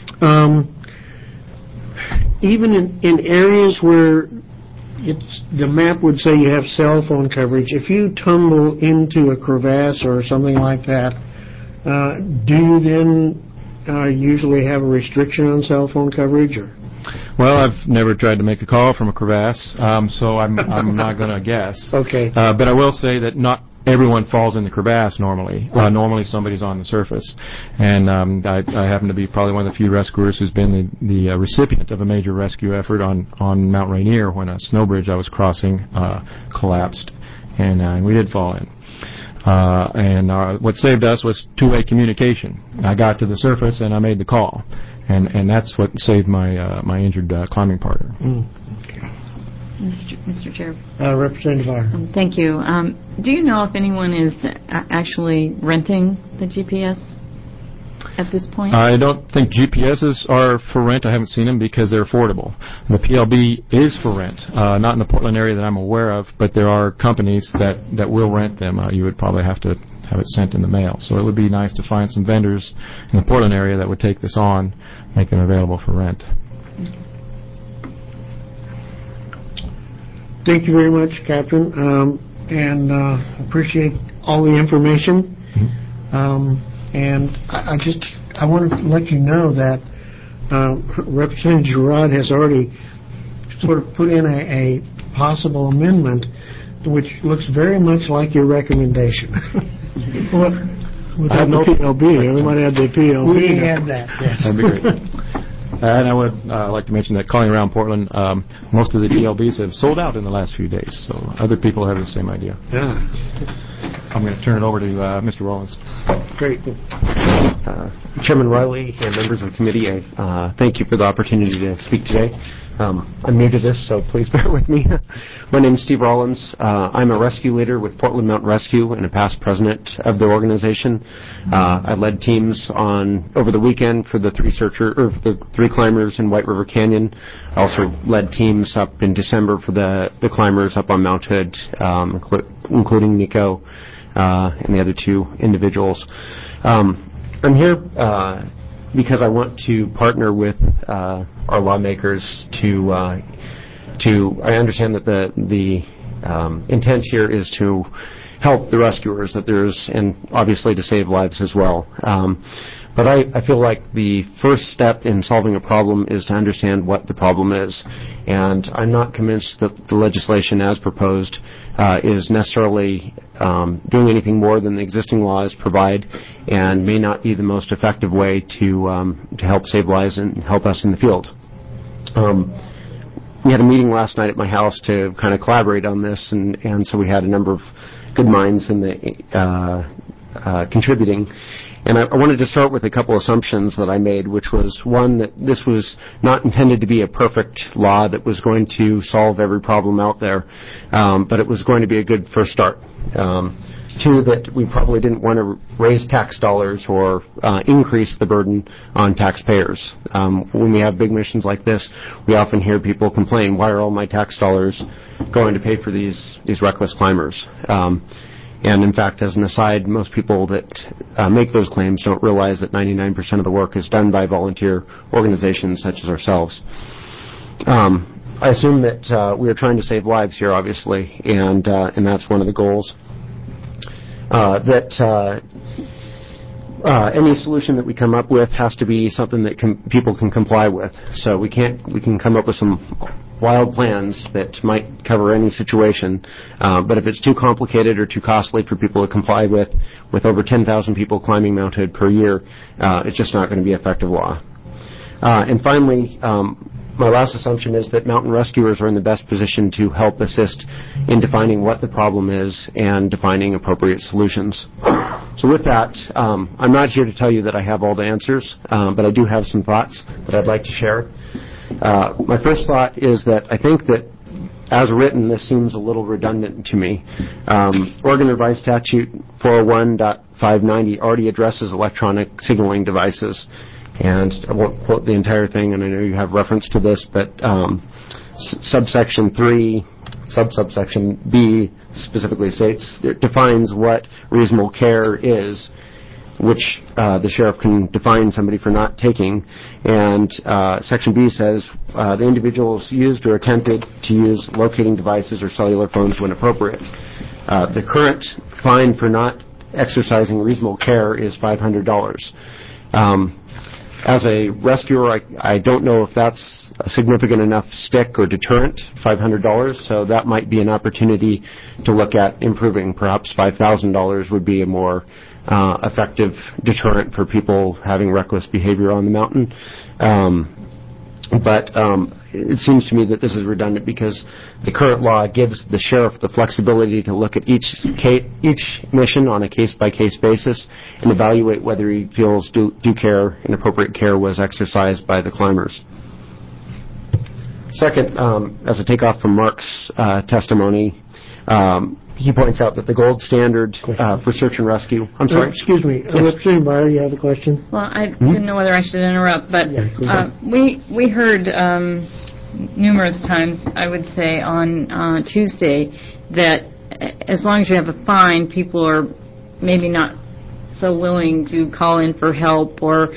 Even in areas where the map would say you have cell phone coverage, if you tumble into a crevasse or something like that, do you then usually have a restriction on cell phone coverage? Or? Well, I've never tried to make a call from a crevasse, so I'm not going to guess. Okay. But I will say that not everyone falls in the crevasse normally. Normally somebody's on the surface. And I happen to be probably one of the few rescuers who's been the recipient of a major rescue effort on Mount Rainier when a snow bridge I was crossing collapsed, and we did fall in. And what saved us was two-way communication. I got to the surface and I made the call. And that's what saved my injured climbing partner. Okay. Mr. Chair. Representative Iyer. Thank you. Do you know if anyone is actually renting the GPS at this point? I don't think GPSs are for rent. I haven't seen them because they're affordable. The PLB is for rent, not in the Portland area that I'm aware of, but there are companies that will rent them. You would probably have to have it sent in the mail. So it would be nice to find some vendors in the Portland area that would take this on, make them available for rent. Thank you very much, Captain, and appreciate all the information. Mm-hmm. And I want to let you know that Representative Girard has already sort of put in a possible amendment which looks very much like your recommendation. Without no PLB. Everybody had their PLB. We had that, yes. That'd be great. And I would like to mention that calling around Portland, most of the DLBs have sold out in the last few days, so other people have the same idea. Yeah. I'm going to turn it over to Mr. Rollins. Great. Chairman Riley and members of the committee, thank you for the opportunity to speak today. I'm new to this, so please bear with me. My name is Steve Rollins. I'm a rescue leader with Portland Mountain Rescue and a past president of the organization. I led teams over the weekend for the three climbers in White River Canyon. I also led teams up in December for the climbers up on Mount Hood, including Nico and the other two individuals. I'm here because I want to partner with our lawmakers to. I understand that the intent here is to help the rescuers, and obviously to save lives as well. But I feel like the first step in solving a problem is to understand what the problem is. And I'm not convinced that the legislation as proposed is necessarily doing anything more than the existing laws provide, and may not be the most effective way to help save lives and help us in the field. We had a meeting last night at my house to kind of collaborate on this, and so we had a number of good minds in the contributing. And I wanted to start with a couple assumptions that I made, which was, one, that this was not intended to be a perfect law that was going to solve every problem out there, but it was going to be a good first start. Two, that we probably didn't want to raise tax dollars or increase the burden on taxpayers. When we have big missions like this, we often hear people complain, why are all my tax dollars going to pay for these reckless climbers? And in fact, as an aside, most people that make those claims don't realize that 99% of the work is done by volunteer organizations such as ourselves. I assume that we are trying to save lives here, obviously, and that's one of the goals. any solution that we come up with has to be something that people can comply with. So we can come up with some wild plans that might cover any situation, but if it's too complicated or too costly for people to comply with over 10,000 people climbing Mount Hood per year, it's just not going to be effective law. And finally, my last assumption is that mountain rescuers are in the best position to help assist in defining what the problem is and defining appropriate solutions. So with that, I'm not here to tell you that I have all the answers, but I do have some thoughts that I'd like to share. My first thought is that I think that as written, this seems a little redundant to me. Oregon Revised Statute 401.590 already addresses electronic signaling devices. And I won't quote the entire thing, and I know you have reference to this, but subsection 3, subsection B specifically states, it defines what reasonable care is, which the sheriff can define somebody for not taking. And section B says the individuals used or attempted to use locating devices or cellular phones when appropriate. The current fine for not exercising reasonable care is $500. As a rescuer, I don't know if that's a significant enough stick or deterrent, $500, so that might be an opportunity to look at improving. Perhaps $5,000 would be a more effective deterrent for people having reckless behavior on the mountain. But it seems to me that this is redundant because the current law gives the sheriff the flexibility to look at each mission on a case-by-case basis and evaluate whether he feels due care and appropriate care was exercised by the climbers. Second, as a takeoff from Mark's testimony, he points out that the gold standard for search and rescue... I'm sorry? Excuse me. Representative Meyer, you have a question? Well, I didn't know whether I should interrupt, but we heard numerous times, I would say, on Tuesday, that as long as you have a fine, people are maybe not so willing to call in for help or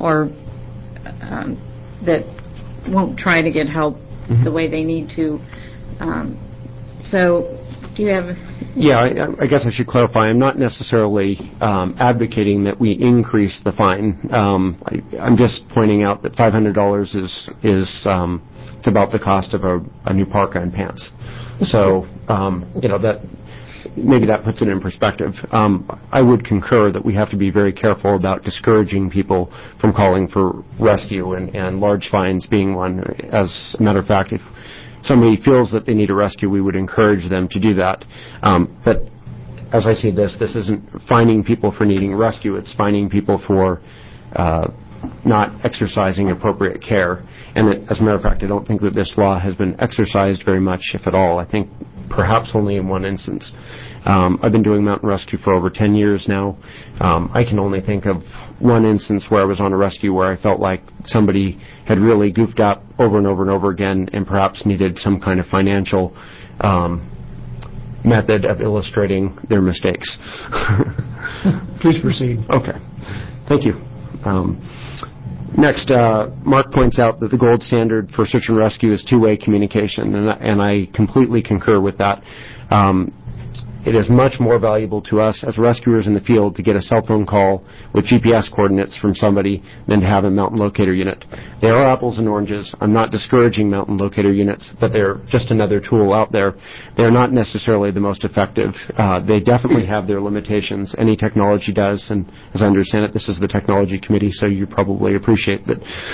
that won't try to get help the way they need to. So... Do you have... Yeah, I guess I should clarify. I'm not necessarily advocating that we increase the fine. I'm just pointing out that $500 is it's about the cost of a new parka and pants. So, that maybe that puts it in perspective. I would concur that we have to be very careful about discouraging people from calling for rescue and large fines being one. As a matter of fact, if somebody feels that they need a rescue, we would encourage them to do that. But as I see this isn't fining people for needing rescue. It's fining people for not exercising appropriate care. And as a matter of fact, I don't think that this law has been exercised very much, if at all. I think perhaps only in one instance. I've been doing mountain rescue for over 10 years now. I can only think of one instance where I was on a rescue where I felt like somebody had really goofed up over and over and over again and perhaps needed some kind of financial method of illustrating their mistakes. Please proceed. Okay. Thank you. Next, Mark points out that the gold standard for search and rescue is two-way communication, and I completely concur with that. It is much more valuable to us as rescuers in the field to get a cell phone call with GPS coordinates from somebody than to have a mountain locator unit. They are apples and oranges. I'm not discouraging mountain locator units, but they're just another tool out there. They're not necessarily the most effective. They definitely have their limitations. Any technology does, and as I understand it, this is the technology committee, so you probably appreciate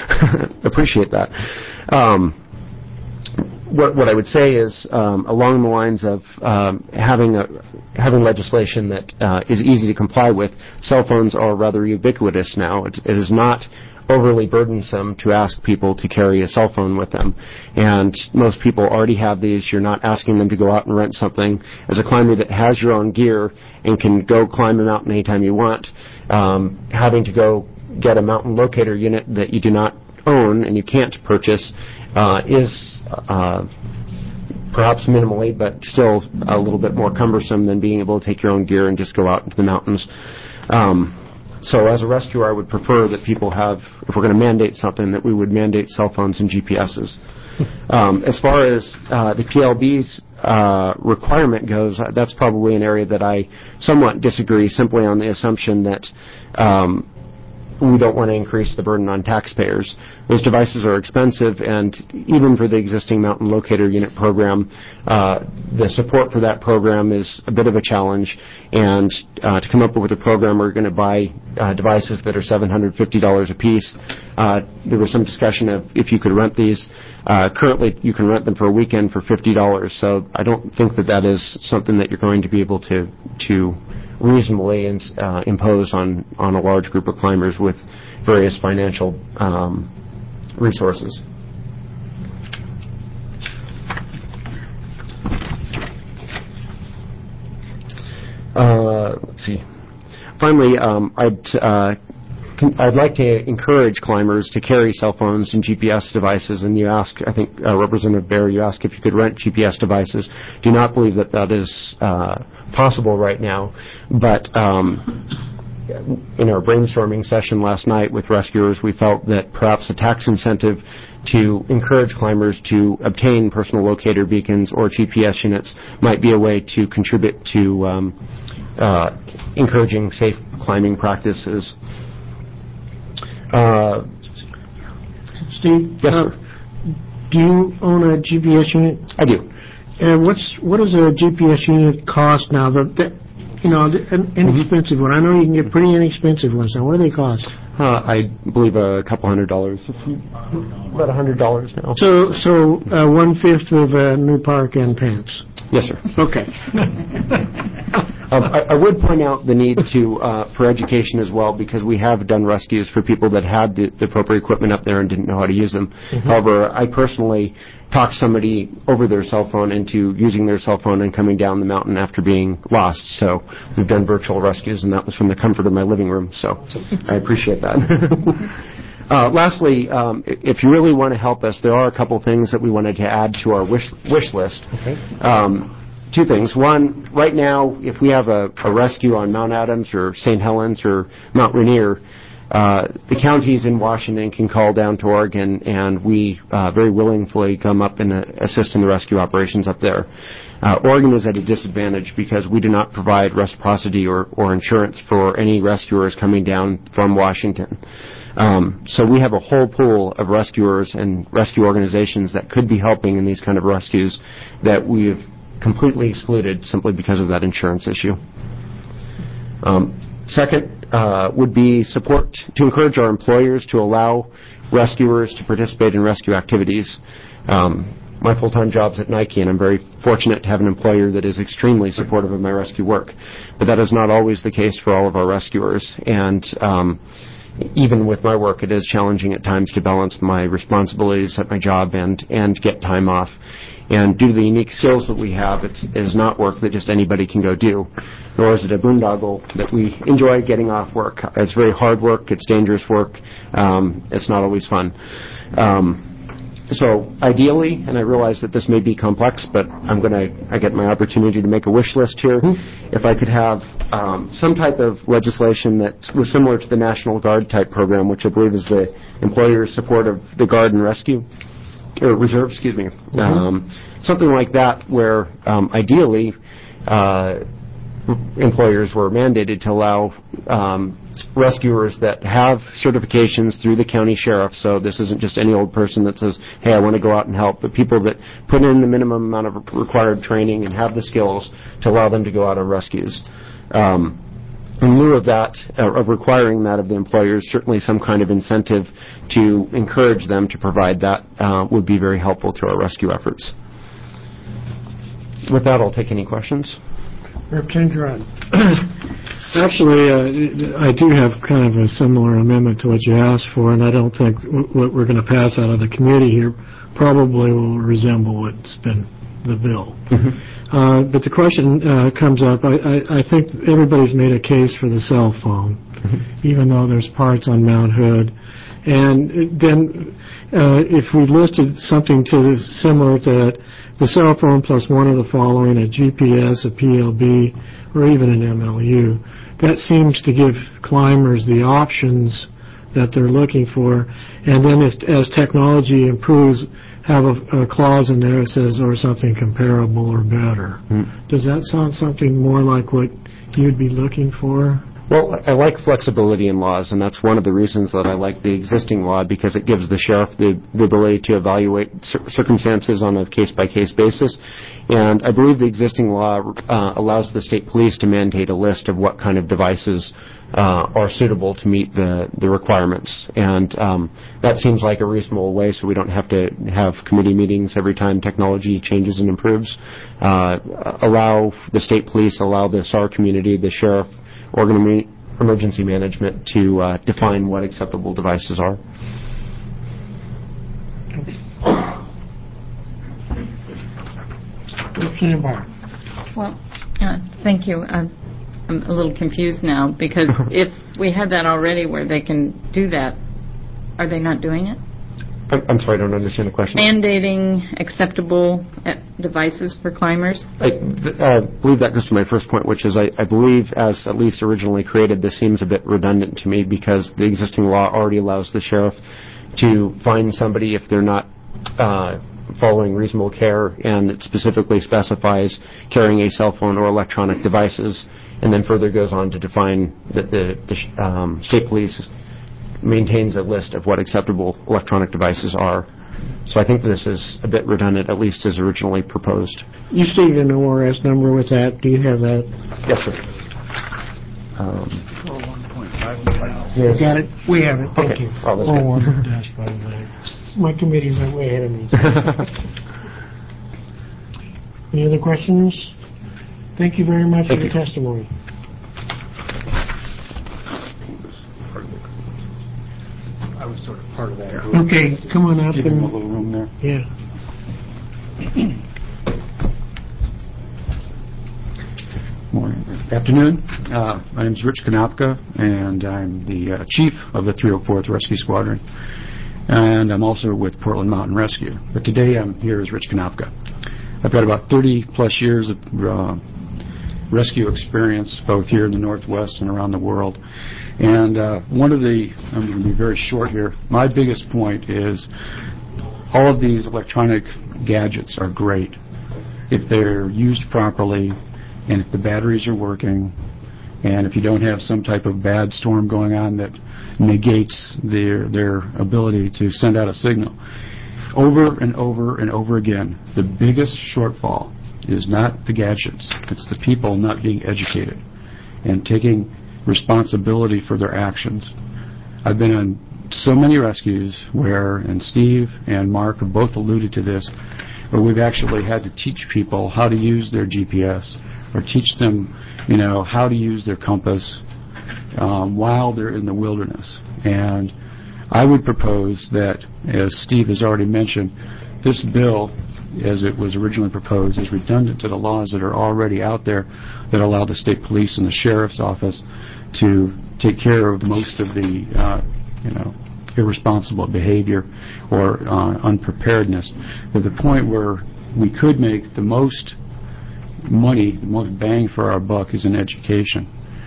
that. What I would say is, along the lines of having legislation that is easy to comply with, cell phones are rather ubiquitous now. It is not overly burdensome to ask people to carry a cell phone with them. And most people already have these. You're not asking them to go out and rent something. As a climber that has your own gear and can go climb a mountain anytime you want, having to go get a mountain locator unit that you do not own and you can't purchase is perhaps minimally, but still a little bit more cumbersome than being able to take your own gear and just go out into the mountains. So as a rescuer, I would prefer that people have, if we're going to mandate something, that we would mandate cell phones and GPSs. As far as the PLB's requirement goes, that's probably an area that I somewhat disagree, simply on the assumption that we don't want to increase the burden on taxpayers. Those devices are expensive, and even for the existing mountain locator unit program, the support for that program is a bit of a challenge, and to come up with a program, we're going to buy devices that are $750 a piece. There was some discussion of if you could rent these. Currently, you can rent them for a weekend for $50, so I don't think that is something that you're going to be able to reasonably impose on a large group of climbers with various financial resources. Let's see. Finally, I'd like to encourage climbers to carry cell phones and GPS devices, and you ask, I think, Representative Bear, you asked if you could rent GPS devices. Do not believe that is possible right now, but in our brainstorming session last night with rescuers, we felt that perhaps a tax incentive to encourage climbers to obtain personal locator beacons or GPS units might be a way to contribute to encouraging safe climbing practices. Steve? Yes, sir. Do you own a GPS unit? I do. And what does a GPS unit cost now? An inexpensive one. I know you can get pretty inexpensive ones now. What do they cost? I believe a couple $100. About $100 now. So 1/5 of a new park and pants. Yes, sir. Okay. I would point out the need for education as well, because we have done rescues for people that had the appropriate equipment up there and didn't know how to use them. Mm-hmm. However, I personally talked somebody over their cell phone into using their cell phone and coming down the mountain after being lost. So we've done virtual rescues, and that was from the comfort of my living room. So I appreciate that. Lastly, if you really want to help us, there are a couple things that we wanted to add to our wish list. Okay. Two things. One, right now, if we have a rescue on Mount Adams or St. Helens or Mount Rainier, the counties in Washington can call down to Oregon, and we very willingly come up and assist in the rescue operations up there. Oregon is at a disadvantage because we do not provide reciprocity or insurance for any rescuers coming down from Washington. So we have a whole pool of rescuers and rescue organizations that could be helping in these kind of rescues that we've completely excluded simply because of that insurance issue. Second would be support to encourage our employers to allow rescuers to participate in rescue activities. My full-time job's at Nike, and I'm very fortunate to have an employer that is extremely supportive of my rescue work. But that is not always the case for all of our rescuers. And even with my work, it is challenging at times to balance my responsibilities at my job and get time off. And due to the unique skills that we have, it is not work that just anybody can go do, nor is it a boondoggle that we enjoy getting off work. It's very hard work. It's dangerous work. It's not always fun. So ideally, and I realize that this may be complex, but I get my opportunity to make a wish list here. Mm-hmm. If I could have some type of legislation that was similar to the National Guard type program, which I believe is the employer's support of the Guard and Rescue, or Reserve, excuse me. Mm-hmm. Something like that where ideally employers were mandated to allow rescuers that have certifications through the county sheriff. So this isn't just any old person that says, hey, I want to go out and help, but people that put in the minimum amount of required training and have the skills to allow them to go out on rescues. In lieu of that, of requiring that of the employers, certainly some kind of incentive to encourage them to provide that would be very helpful to our rescue efforts. With that, I'll take any questions. Representative Rod. Actually, I do have kind of a similar amendment to what you asked for, and I don't think what we're going to pass out of the committee here probably will resemble what's been the bill. Mm-hmm. But the question comes up, I think everybody's made a case for the cell phone, mm-hmm. even though there's parts on Mount Hood. And then if we listed something similar to that, the cell phone plus one of the following, a GPS, a PLB, or even an MLU, that seems to give climbers the options that they're looking for, and then as technology improves, have a clause in there that says, or something comparable or better. Does that sound something more like what you'd be looking for? Well, I like flexibility in laws, and that's one of the reasons that I like the existing law, because it gives the sheriff the ability to evaluate circumstances on a case-by-case basis. And I believe the existing law allows the state police to mandate a list of what kind of devices are suitable to meet the requirements. And that seems like a reasonable way, so we don't have to have committee meetings every time technology changes and improves. Allow the state police, allow the SAR community, the sheriff, emergency management to define what acceptable devices are. Well, thank you. I'm a little confused now, because if we had that already where they can do that, are they not doing it? I'm sorry, I don't understand the question. Mandating acceptable devices for climbers? I believe that goes to my first point, which is I believe, as at least originally created, this seems a bit redundant to me, because the existing law already allows the sheriff to fine somebody if they're not following reasonable care, and it specifically specifies carrying a cell phone or electronic devices, and then further goes on to define that the state police maintains a list of what acceptable electronic devices are. So I think this is a bit redundant, at least as originally proposed. You stated an ORS number with that. Do you have that? Yes, sir. Yes. Got it? We have it. Thank Okay. you. Oh, that's good. My committees are way ahead of me. Any other questions? Thank you very much for your testimony. I was sort of part of that. Okay, come on up. Give him a little room there. Yeah. Morning. Afternoon. My name is Rich Konopka, and I'm the chief of the 304th Rescue Squadron. And I'm also with Portland Mountain Rescue. But today I'm here as Rich Konopka. I've got about 30-plus years of rescue experience, both here in the Northwest and around the world. And I'm going to be very short here, my biggest point is all of these electronic gadgets are great if they're used properly, and if the batteries are working, and if you don't have some type of bad storm going on that negates their ability to send out a signal. Over and over and over again, the biggest shortfall is not the gadgets, it's the people not being educated and taking responsibility for their actions. I've been on so many rescues where, and Steve and Mark have both alluded to this, where we've actually had to teach people how to use their GPS, or teach them, how to use their compass while they're in the wilderness. And I would propose that, as Steve has already mentioned, this bill, as it was originally proposed, is redundant to the laws that are already out there that allow the state police and the sheriff's office to take care of most of the, irresponsible behavior or unpreparedness, to the point where we could make the most money, the most bang for our buck is in education.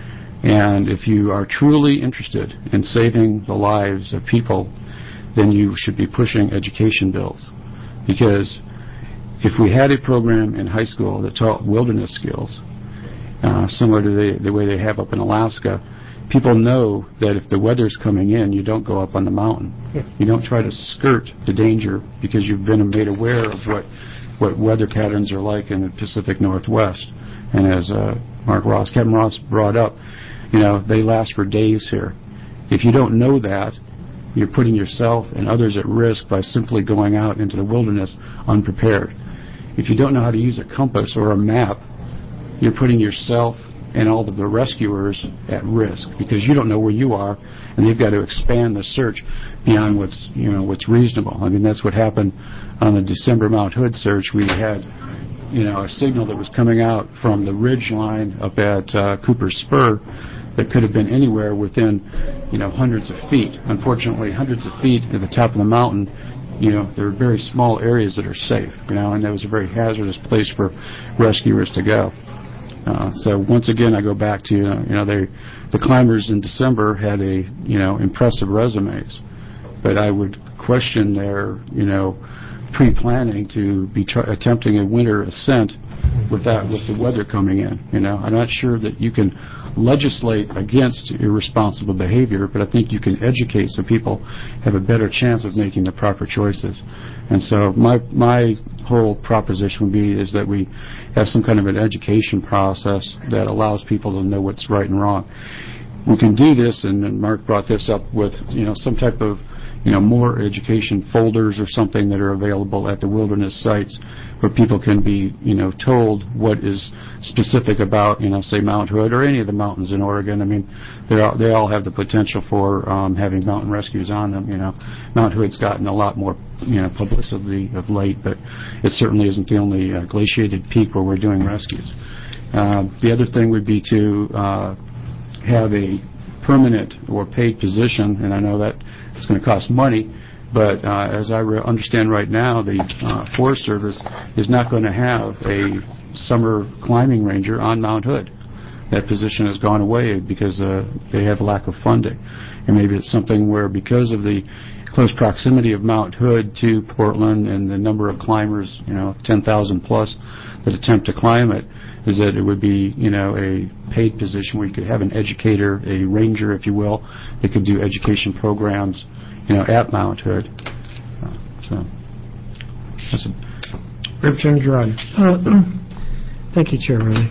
And if you are truly interested in saving the lives of people, then you should be pushing education bills. Because if we had a program in high school that taught wilderness skills, similar to the way they have up in Alaska, people know that if the weather's coming in, you don't go up on the mountain. You don't try to skirt the danger because you've been made aware of what weather patterns are like in the Pacific Northwest. And as Captain Ross brought up, they last for days here. If you don't know that, you're putting yourself and others at risk by simply going out into the wilderness unprepared. If you don't know how to use a compass or a map, you're putting yourself and all of the rescuers at risk because you don't know where you are, and they've got to expand the search beyond what's reasonable. I mean, that's what happened on the December Mount Hood search. We had a signal that was coming out from the ridge line up at Cooper's Spur that could have been anywhere within hundreds of feet. Unfortunately, hundreds of feet at the top of the mountain, there are very small areas that are safe, and that was a very hazardous place for rescuers to go. So once again, I go back to the climbers in December had impressive resumes, but I would question their pre-planning to be attempting a winter ascent with the weather coming in. I'm not sure that you can legislate against irresponsible behavior, but I think you can educate so people have a better chance of making the proper choices. And so my whole proposition would be is that we have some kind of an education process that allows people to know what's right and wrong. We can do this, and Mark brought this up with some type of more education folders or something that are available at the wilderness sites where people can be, told what is specific about, say Mount Hood or any of the mountains in Oregon. I mean, they all have the potential for having mountain rescues on them. Mount Hood's gotten a lot more, publicity of late, but it certainly isn't the only glaciated peak where we're doing rescues. The other thing would be to have a permanent or paid position, and I know that it's going to cost money, but as I understand right now, the Forest Service is not going to have a summer climbing ranger on Mount Hood. That position has gone away because they have a lack of funding. And maybe it's something where because of the close proximity of Mount Hood to Portland and the number of climbers, 10,000 plus that attempt to climb it, is that it would be, a paid position where you could have an educator, a ranger, if you will, that could do education programs, at Mount Hood. So that's it. Representative Girardi. Thank you, Chair Riley.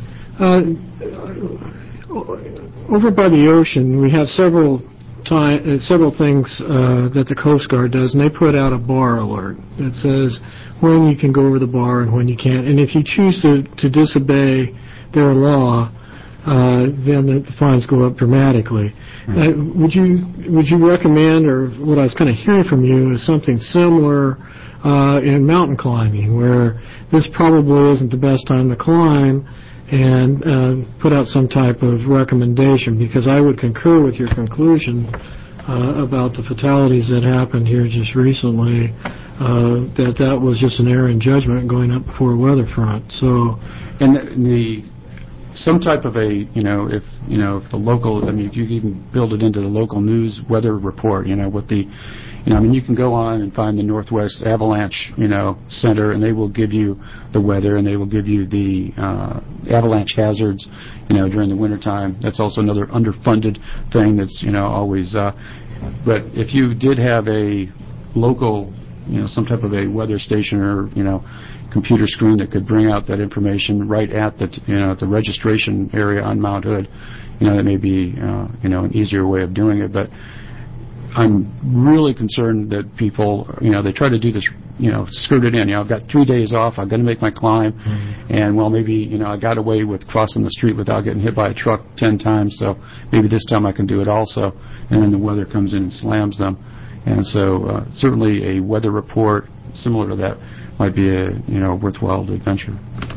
Over by the ocean, we have several things that the Coast Guard does, and they put out a bar alert that says when you can go over the bar and when you can't. And if you choose to disobey their law, then the fines go up dramatically. Would you recommend, or what I was kind of hearing from you, is something similar in mountain climbing, where this probably isn't the best time to climb, and put out some type of recommendation? Because I would concur with your conclusion about the fatalities that happened here just recently, that was just an error in judgment going up before a weather front. So, and some type of if the local, you can even build it into the local news weather report, what the, you can go on and find the Northwest Avalanche, Center, and they will give you the weather, and they will give you the avalanche hazards, during the wintertime. That's also another underfunded thing that's, always, but if you did have a local, some type of a weather station or, computer screen that could bring out that information right at the, at the registration area on Mount Hood, that may be, an easier way of doing it. But I'm really concerned that people, they try to do this, skirt it in. I've got 3 days off. I've got to make my climb. And, well, maybe, I got away with crossing the street without getting hit by a truck 10 times. So maybe this time I can do it also. And then the weather comes in and slams them. And so certainly a weather report similar to that might be a worthwhile adventure.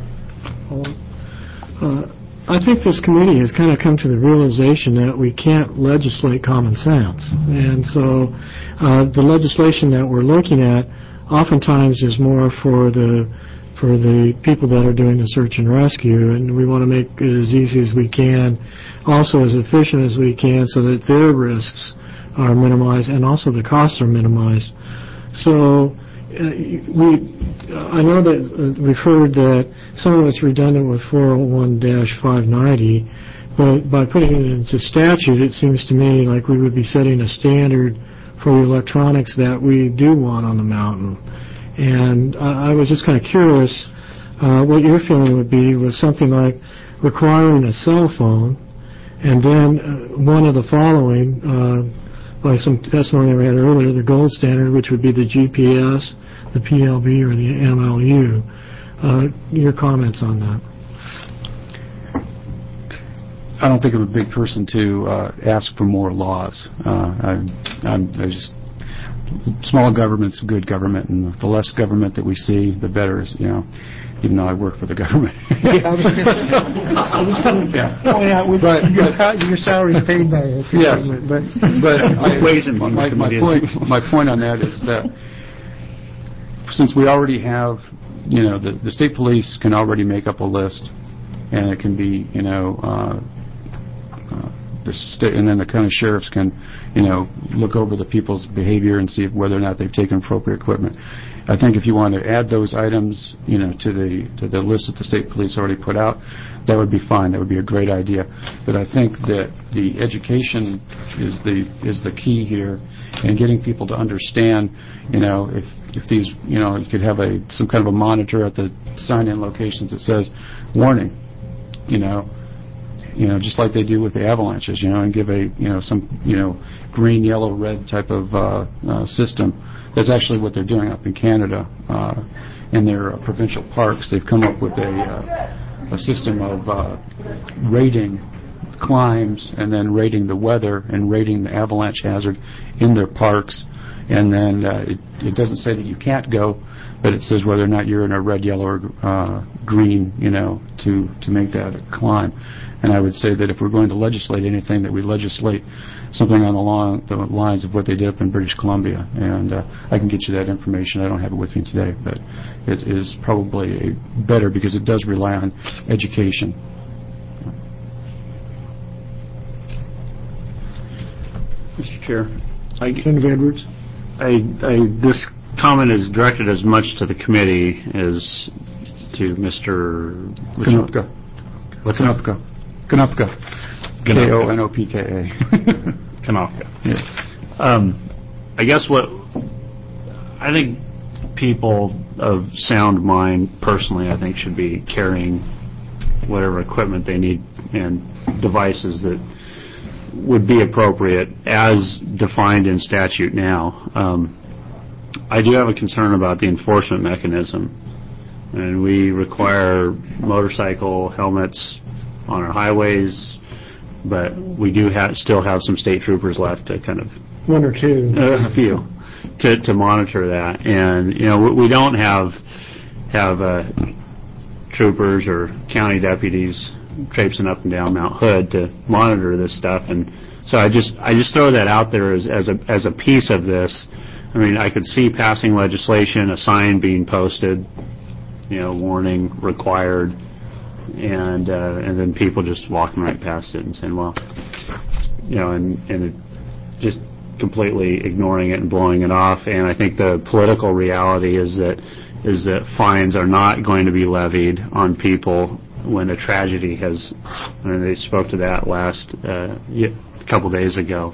I think this committee has kind of come to the realization that we can't legislate common sense. And so the legislation that we're looking at oftentimes is more for the people that are doing the search and rescue, and we want to make it as easy as we can, also as efficient as we can, so that their risks are minimized and also the costs are minimized. So I know that we've heard that some of it's redundant with 401-590, but by putting it into statute, it seems to me like we would be setting a standard for the electronics that we do want on the mountain. And I was just kind of curious what your feeling would be with something like requiring a cell phone, and then one of the following, by some testimony we had earlier, the gold standard, which would be the GPS, the PLB, or the MLU. Your comments on that? I don't think I'm a big person to ask for more laws. Small government's good government, and the less government that we see, the better. Even though I work for the government. I was going to point out your salary is paid by the government. But my point on that is that since we already have, the state police can already make up a list and it can be, and then the county sheriffs can, look over the people's behavior and see whether or not they've taken appropriate equipment. I think if you want to add those items, to the list that the state police already put out, that would be fine. That would be a great idea. But I think that the education is the key here, and getting people to understand, if these, you could have some kind of a monitor at the sign-in locations that says, warning, just like they do with the avalanches, and give some green, yellow, red type of system. That's actually what they're doing up in Canada. In their provincial parks, they've come up with a system of rating climbs and then rating the weather and rating the avalanche hazard in their parks. And then it doesn't say that you can't go, but it says whether or not you're in a red, yellow, or green, to make that a climb. And I would say that if we're going to legislate anything, that we legislate something along the lines of what they did up in British Columbia. And I can get you that information. I don't have it with me today, but it is probably better because it does rely on education. Mr. Chair. Senator Edwards. This comment is directed as much to the committee as to Mr. Konopka. What's Konopka? Konopka. K-O-N-O-P-K-A. Konopka. Yeah. I guess I think people of sound mind, personally, I think should be carrying whatever equipment they need and devices that would be appropriate as defined in statute now. I do have a concern about the enforcement mechanism, and we require motorcycle helmets on our highways, but we do still have some state troopers left to kind of one or two, a few, to monitor that. And we don't have troopers or county deputies traipsing up and down Mount Hood to monitor this stuff. And so I just throw that out there as a piece of this. I mean, I could see passing legislation, a sign being posted, warning required, and then people just walking right past it and saying, well, and it just completely ignoring it and blowing it off. And I think the political reality is that fines are not going to be levied on people when a tragedy has, and they spoke to that a couple days ago.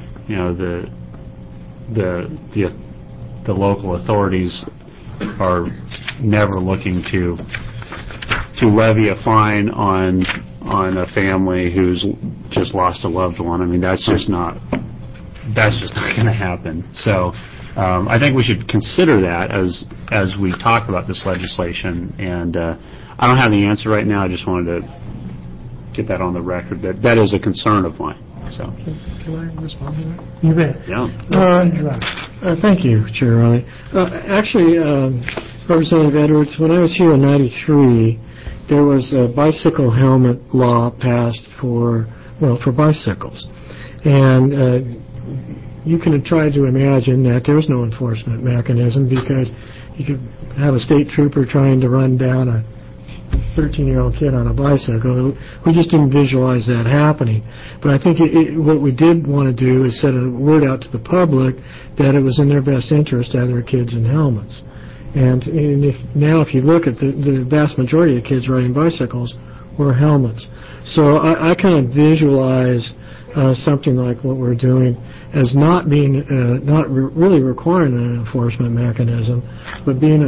The local authorities are never looking to levy a fine on a family who's just lost a loved one. I mean, that's just not going to happen. So I think we should consider that as we talk about this legislation. And I don't have the answer right now. I just wanted to get that on the record. That is a concern of mine. So. Can I respond to that? You bet. Yeah. Thank you, Chair Riley. Actually, Representative Edwards, when I was here in '93, there was a bicycle helmet law passed for bicycles. And you can try to imagine that there was no enforcement mechanism because you could have a state trooper trying to run down a 13-year-old kid on a bicycle. We just didn't visualize that happening. But I think what we did want to do is set a word out to the public that it was in their best interest to have their kids in helmets. And if you look at the vast majority of kids riding bicycles wear helmets. So I kind of visualize something like what we're doing as not being really requiring an enforcement mechanism, but being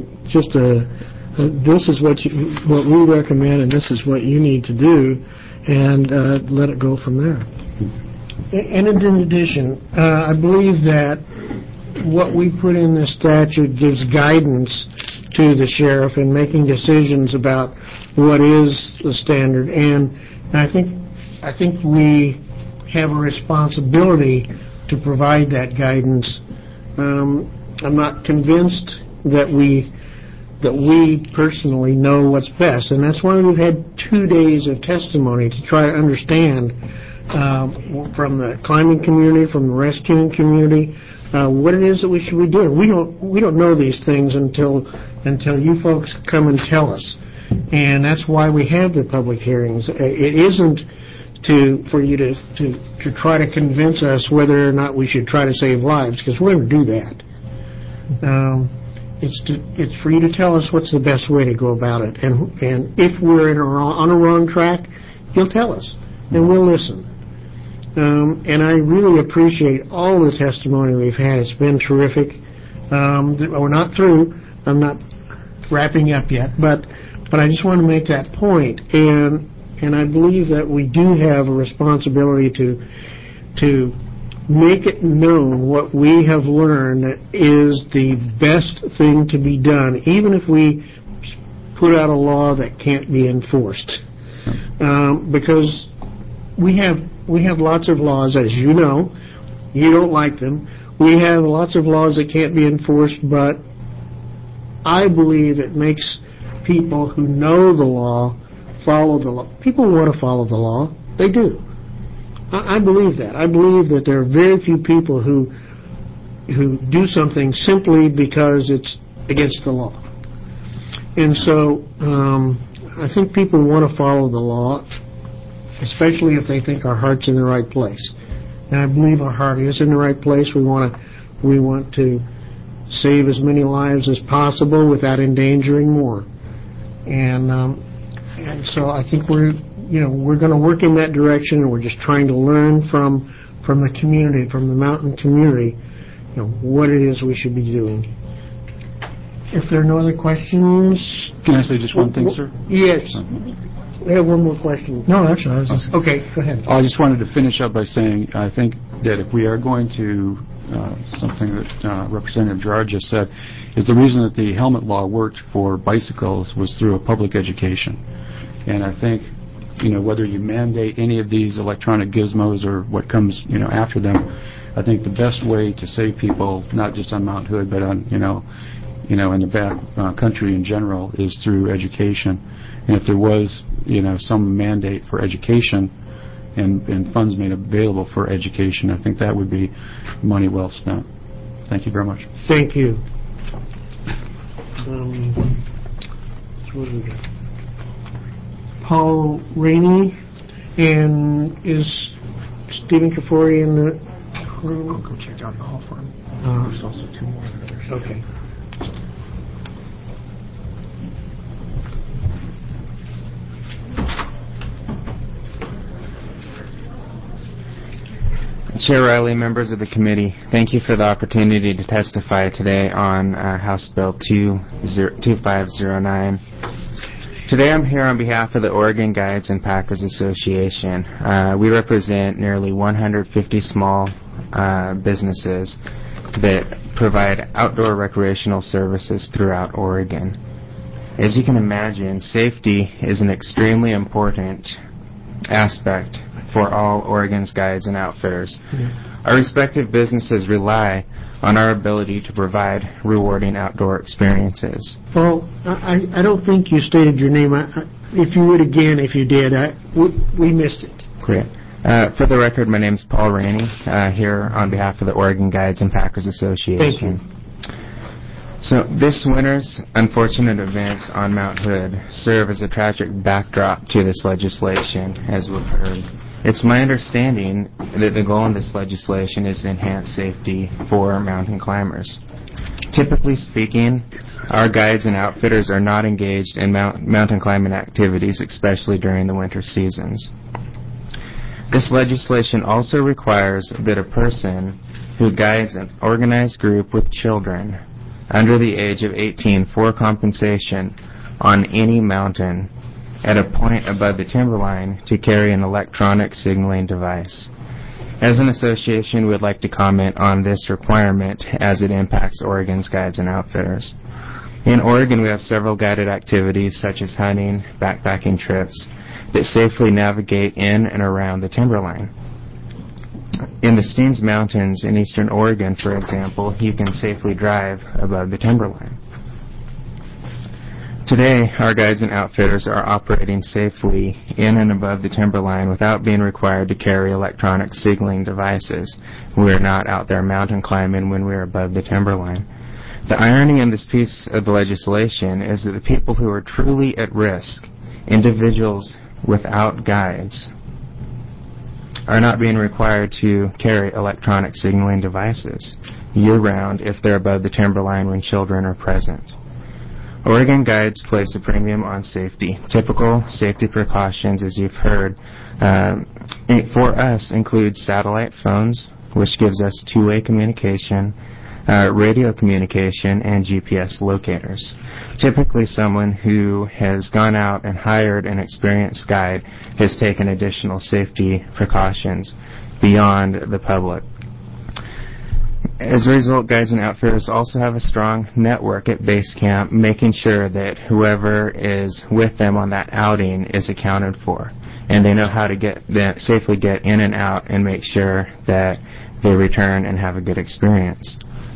this is what we recommend, and this is what you need to do, and let it go from there. And in addition, I believe that what we put in the statute gives guidance to the sheriff in making decisions about what is the standard, and I think we have a responsibility to provide that guidance. I'm not convinced that we personally know what's best, and that's why we've had 2 days of testimony to try to understand from the climbing community, from the rescuing community, what it is that we should be doing. We don't know these things until you folks come and tell us. And that's why we have the public hearings. It isn't for you to try to convince us whether or not we should try to save lives, because we'll never do that. It's for you to tell us what's the best way to go about it. And if we're on a wrong track, you'll tell us, and we'll listen. And I really appreciate all the testimony we've had. It's been terrific. We're not through. I'm not wrapping up yet, but I just want to make that point. And I believe that we do have a responsibility to make it known what we have learned is the best thing to be done, even if we put out a law that can't be enforced. Because we have lots of laws, as you know. You don't like them. We have lots of laws that can't be enforced, but I believe it makes people who know the law follow the law. People want to follow the law. They do. I believe that. I believe that there are very few people who do something simply because it's against the law. And so I think people want to follow the law, especially if they think our heart's in the right place. And I believe our heart is in the right place. We want to save as many lives as possible without endangering more. And so I think we're going to work in that direction, and we're just trying to learn from the community, from the mountain community, what it is we should be doing. If there are no other questions... Can I say just one thing, sir? Yes. We have one more question. No, actually, I was just... Okay, go ahead. I just wanted to finish up by saying I think that if we are going to something that Representative Gerard just said, is the reason that the helmet law worked for bicycles was through a public education. And I think, whether you mandate any of these electronic gizmos or what comes, after them, I think the best way to save people, not just on Mount Hood, but on, in the back country in general, is through education. And if there was, some mandate for education and funds made available for education, I think that would be money well spent. Thank you very much. Thank you. What do we got? Paul Rainey, and is Stephen Kafori in the room? I'll go check out the hall for him. There's also two more. Okay. Chair Riley, members of the committee, thank you for the opportunity to testify today on House Bill 2509. Today I'm here on behalf of the Oregon Guides and Packers Association. We represent nearly 150 small businesses that provide outdoor recreational services throughout Oregon. As you can imagine, safety is an extremely important aspect for all Oregon's guides and outfitters. Our respective businesses rely on our ability to provide rewarding outdoor experiences. Paul, I don't think you stated your name. If you would again, if you did, we missed it. Great. For the record, my name is Paul Rainey, here on behalf of the Oregon Guides and Packers Association. Thank you. So this winter's unfortunate events on Mount Hood serve as a tragic backdrop to this legislation, as we've heard. It's my understanding that the goal in this legislation is to enhance safety for mountain climbers. Typically speaking, our guides and outfitters are not engaged in mountain climbing activities, especially during the winter seasons. This legislation also requires that a person who guides an organized group with children under the age of 18 for compensation on any mountain at a point above the timberline to carry an electronic signaling device. As an association, we would like to comment on this requirement as it impacts Oregon's guides and outfitters. In Oregon, we have several guided activities such as hunting, backpacking trips that safely navigate in and around the timberline. In the Steens Mountains in eastern Oregon, for example, you can safely drive above the timberline. Today, our guides and outfitters are operating safely in and above the timberline without being required to carry electronic signaling devices. We're not out there mountain climbing when we're above the timberline. The irony in this piece of the legislation is that the people who are truly at risk, individuals without guides, are not being required to carry electronic signaling devices year-round if they're above the timberline when children are present. Oregon guides place a premium on safety. Typical safety precautions, as you've heard, for us include satellite phones, which gives us two-way communication, radio communication, and GPS locators. Typically, someone who has gone out and hired an experienced guide has taken additional safety precautions beyond the public. As a result, guides and outfitters also have a strong network at base camp, making sure that whoever is with them on that outing is accounted for, and they know how to safely get in and out and make sure that they return and have a good experience.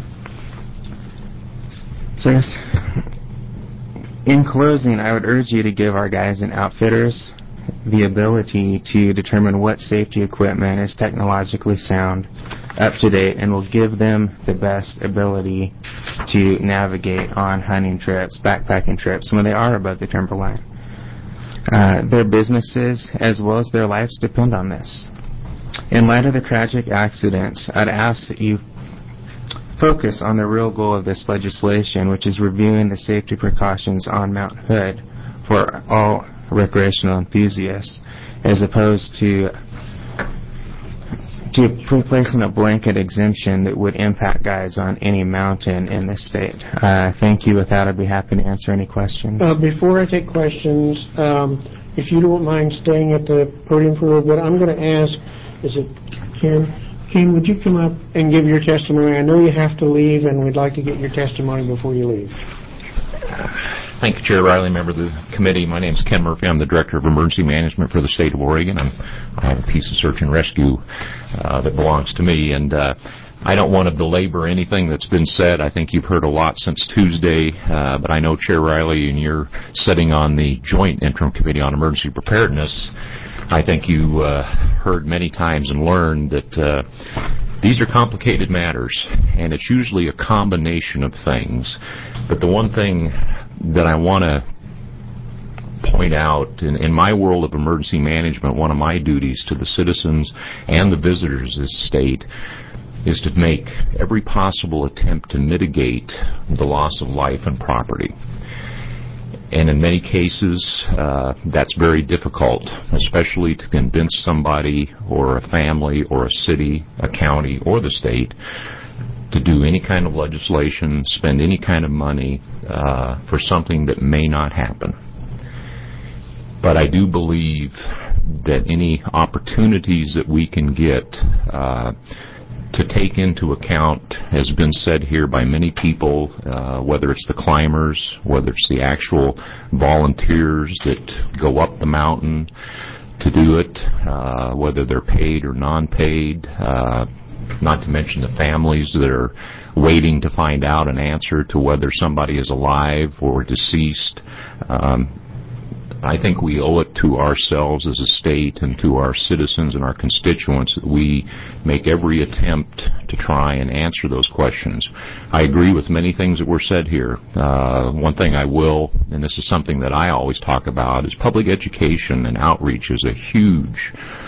So I guess, in closing, I would urge you to give our guides and outfitters the ability to determine what safety equipment is technologically sound, up to date, and will give them the best ability to navigate on hunting trips, backpacking trips, when they are above the timberline. Their businesses as well as their lives depend on this. In light of the tragic accidents, I'd ask that you focus on the real goal of this legislation, which is reviewing the safety precautions on Mount Hood for all recreational enthusiasts, as opposed to placing a blanket exemption that would impact guides on any mountain in this state. Thank you. With that, I'd be happy to answer any questions. Before I take questions, if you don't mind staying at the podium for a little bit, I'm going to ask, is it Ken? Ken, would you come up and give your testimony? I know you have to leave, and we'd like to get your testimony before you leave. Thank you, Chair Riley, member of the committee. My name is Ken Murphy. I'm the Director of Emergency Management for the state of Oregon. I have a piece of search and rescue that belongs to me, and I don't want to belabor anything that's been said. I think you've heard a lot since Tuesday, but I know, Chair Riley, and you're sitting on the Joint Interim Committee on Emergency Preparedness, I think you heard many times and learned that these are complicated matters, and it's usually a combination of things. But the one thing that I want to point out, in my world of emergency management, one of my duties to the citizens and the visitors of this state is to make every possible attempt to mitigate the loss of life and property. And in many cases, that's very difficult, especially to convince somebody or a family or a city, a county, or the state to do any kind of legislation, spend any kind of money for something that may not happen. But I do believe that any opportunities that we can get to take into account, has been said here by many people, whether it's the climbers, whether it's the actual volunteers that go up the mountain to do it, whether they're paid or non-paid, not to mention the families that are waiting to find out an answer to whether somebody is alive or deceased. I think we owe it to ourselves as a state and to our citizens and our constituents that we make every attempt to try and answer those questions. I agree with many things that were said here. One thing I will, and this is something that I always talk about, is public education and outreach is a huge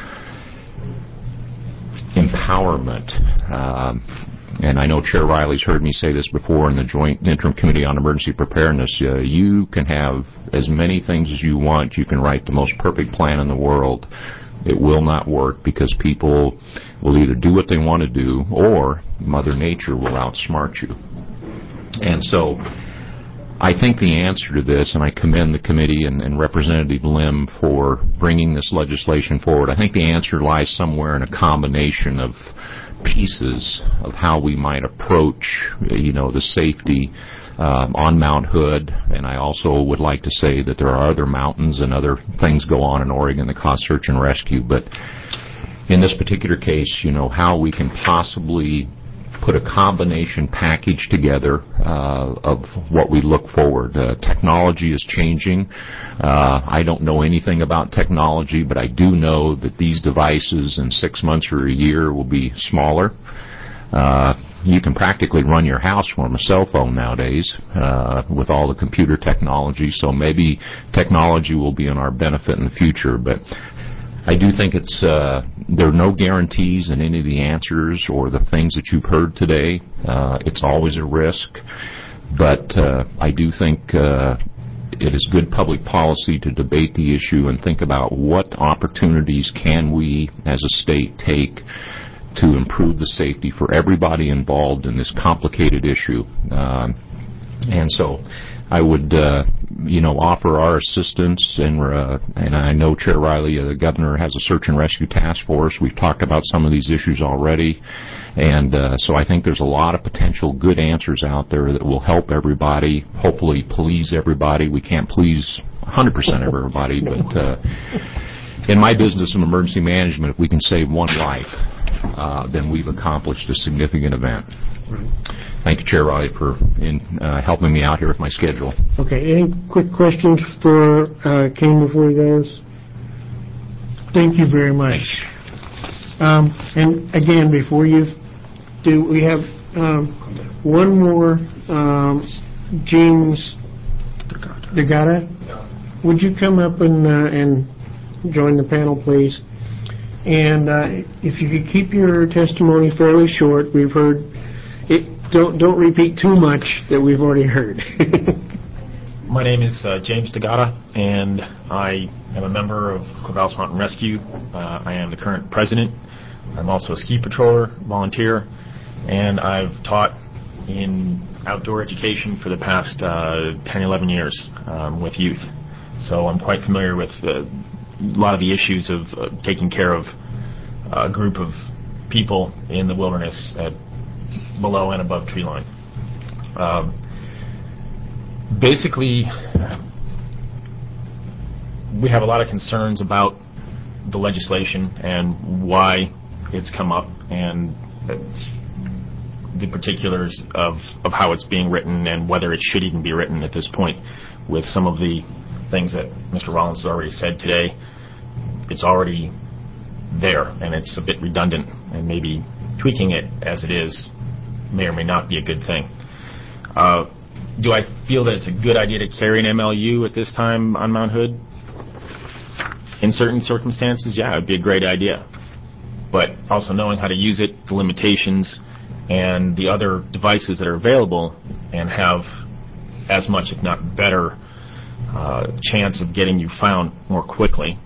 empowerment. And I know Chair Riley's heard me say this before in the Joint Interim Committee on Emergency Preparedness. You can have as many things as you want. You can write the most perfect plan in the world. It will not work because people will either do what they want to do or Mother Nature will outsmart you. And so I think the answer to this, and I commend the committee and Representative Lim for bringing this legislation forward, I think the answer lies somewhere in a combination of pieces of how we might approach, the safety on Mount Hood. And I also would like to say that there are other mountains and other things go on in Oregon that cause search and rescue. But in this particular case, how we can possibly put a combination package together of what we look forward. Technology is changing. I don't know anything about technology, but I do know that these devices in 6 months or a year will be smaller. you can practically run your house from a cell phone nowadays with all the computer technology. So maybe technology will be in our benefit in the future. But I do think there are no guarantees in any of the answers or the things that you've heard today. It's always a risk. But I do think it is good public policy to debate the issue and think about what opportunities can we as a state take to improve the safety for everybody involved in this complicated issue. And so I would, offer our assistance, and I know Chair Riley, the governor, has a search and rescue task force. We've talked about some of these issues already, and so I think there's a lot of potential good answers out there that will help everybody, hopefully please everybody. We can't please 100% of everybody, but in my business of emergency management, if we can save one life, then we've accomplished a significant event. Thank you, Chair Riley, for helping me out here with my schedule. Okay, any quick questions for King before he goes? Thank you very much. And again, before you do, we have one more, James Degata. Would you come up and join the panel, please? And if you could keep your testimony fairly short, we've heard it. Don't repeat too much that we've already heard. My name is James Degata, and I am a member of Corvallis Mountain Rescue. I am the current president. I'm also a ski patroller, volunteer, and I've taught in outdoor education for the past 10, 11 years with youth. So I'm quite familiar with a lot of the issues of taking care of a group of people in the wilderness at below and above tree line. Basically, we have a lot of concerns about the legislation and why it's come up and the particulars of how it's being written and whether it should even be written at this point. With some of the things that Mr. Rollins has already said today, it's already there, and it's a bit redundant, and maybe tweaking it as it is may or may not be a good thing. Do I feel that it's a good idea to carry an MLU at this time on Mount Hood? In certain circumstances, yeah, it would be a great idea. But also knowing how to use it, the limitations, and the other devices that are available and have as much, if not better, chance of getting you found more quickly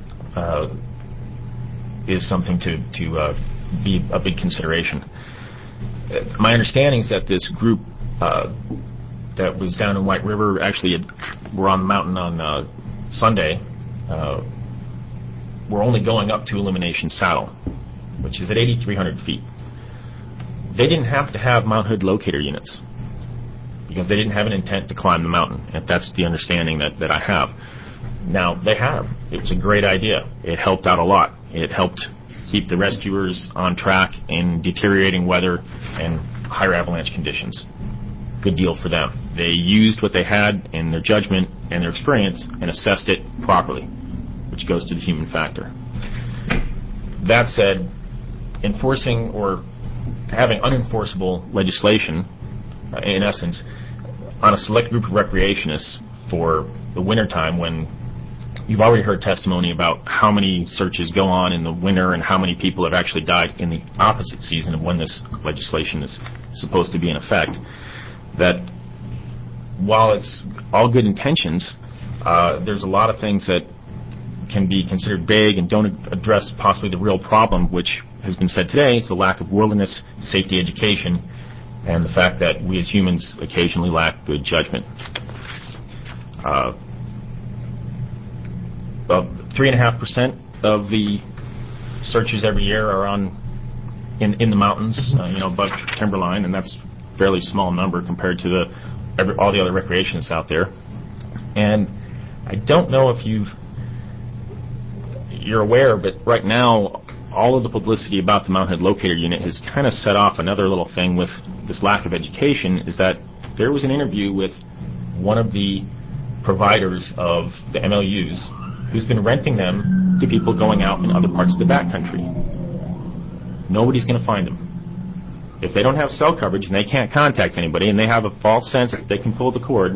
is something to be a big consideration. My understanding is that this group that was down in White River actually were on the mountain on Sunday. We're only going up to Elimination Saddle, which is at 8,300 feet. They didn't have to have Mount Hood locator units because they didn't have an intent to climb the mountain, and that's the understanding that I have. Now, they have. It was a great idea. It helped out a lot. It helped keep the rescuers on track in deteriorating weather and higher avalanche conditions. Good deal for them. They used what they had in their judgment and their experience and assessed it properly, which goes to the human factor. That said, enforcing or having unenforceable legislation, in essence, on a select group of recreationists for the wintertime when you've already heard testimony about how many searches go on in the winter and how many people have actually died in the opposite season of when this legislation is supposed to be in effect, that while it's all good intentions, there's a lot of things that can be considered vague and don't address possibly the real problem, which has been said today. It's the lack of wilderness safety education and the fact that we as humans occasionally lack good judgment. 3.5% of the searches every year are in the mountains, above timberline, and that's a fairly small number compared to all the other recreationists out there. And I don't know if you're aware, but right now all of the publicity about the Mount Hood locator unit has kind of set off another little thing with this lack of education, is that there was an interview with one of the providers of the MLUs who's been renting them to people going out in other parts of the backcountry. Nobody's going to find them. If they don't have cell coverage and they can't contact anybody and they have a false sense that they can pull the cord,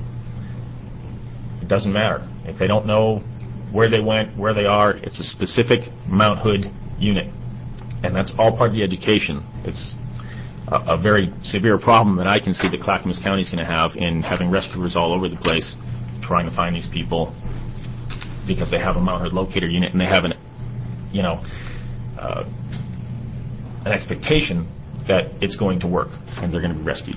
it doesn't matter. If they don't know where they went, where they are, it's a specific Mount Hood unit. And that's all part of the education. It's a very severe problem that I can see that Clackamas County is going to have in having rescuers all over the place trying to find these people because they have a Mount Hood locator unit and they have an expectation that it's going to work and they're going to be rescued.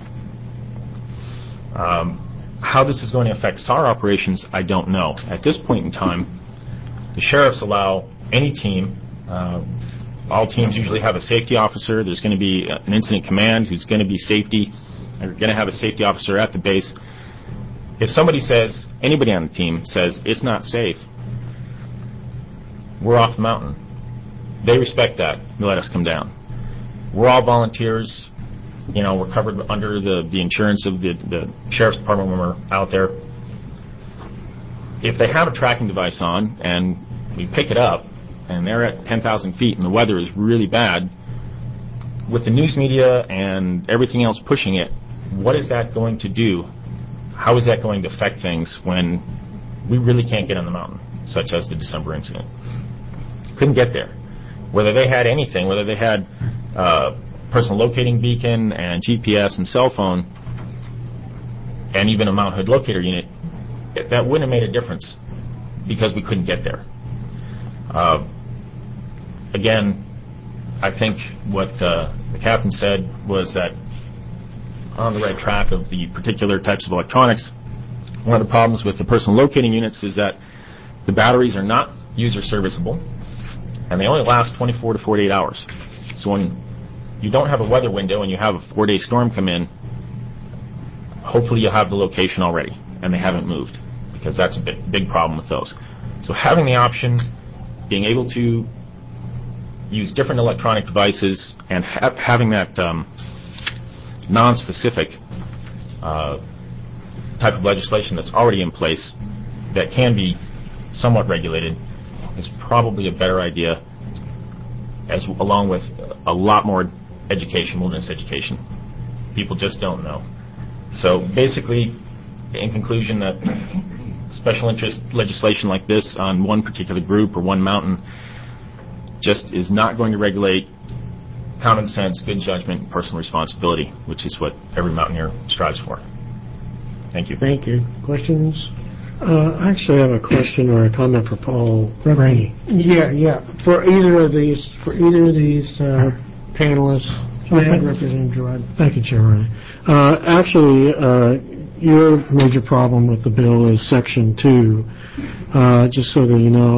How this is going to affect SAR operations, I don't know. At this point in time, the sheriffs allow any team. All teams usually have a safety officer. There's going to be an incident command who's going to be safety. They're going to have a safety officer at the base. If somebody says, anybody on the team says, it's not safe, we're off the mountain. They respect that. They let us come down. We're all volunteers. We're covered under the insurance of the sheriff's department when we're out there. If they have a tracking device on and we pick it up and they're at 10,000 feet and the weather is really bad, with the news media and everything else pushing it, what is that going to do? How is that going to affect things when we really can't get on the mountain, such as the December incident? Couldn't get there. Whether they had anything, whether they had personal locating beacon and GPS and cell phone and even a Mount Hood locator unit, that wouldn't have made a difference because we couldn't get there. Again, I think what the captain said was that on the right track of the particular types of electronics. One of the problems with the personal locating units is that the batteries are not user serviceable and they only last 24 to 48 hours. So when you don't have a weather window and you have a 4-day storm come in, hopefully you'll have the location already and they haven't moved, because that's a big problem with those. So having the option, being able to use different electronic devices and having that non-specific type of legislation that's already in place that can be somewhat regulated is probably a better idea, along with a lot more education, wilderness education. People just don't know. So basically, in conclusion, that special interest legislation like this on one particular group or one mountain just is not going to regulate common sense, good judgment, and personal responsibility, which is what every mountaineer strives for. Thank you. Thank you. Questions? I actually have a question or a comment for Paul Rainey. Yeah. For either of these panelists, Representative Gerard. Thank you, Chair Rainey. Actually, your major problem with the bill is Section 2. Just so that you know,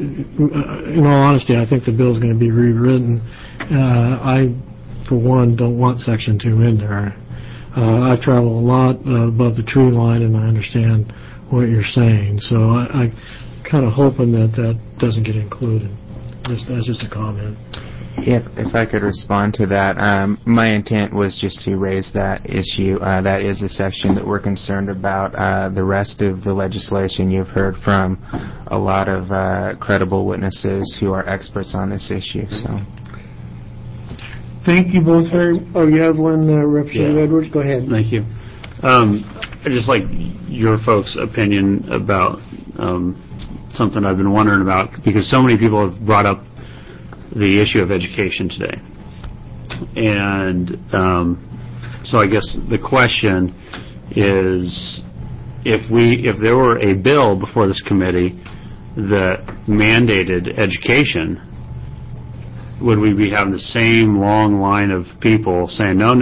in all honesty, I think the bill is going to be rewritten. I, for one, don't want Section 2 in there. I travel a lot above the tree line, and I understand what you're saying. So I kind of hoping that doesn't get included. That's just a comment. If I could respond to that, my intent was just to raise that issue. That is a section that we're concerned about. The rest of the legislation, you've heard from a lot of credible witnesses who are experts on this issue. So, thank you both very. Oh, you have one, Representative Edwards. Go ahead. Thank you. I'd just like your folks' opinion about something I've been wondering about, because so many people have brought up the issue of education today. And so I guess the question is, if there were a bill before this committee that mandated education, would we be having the same long line of people saying, no,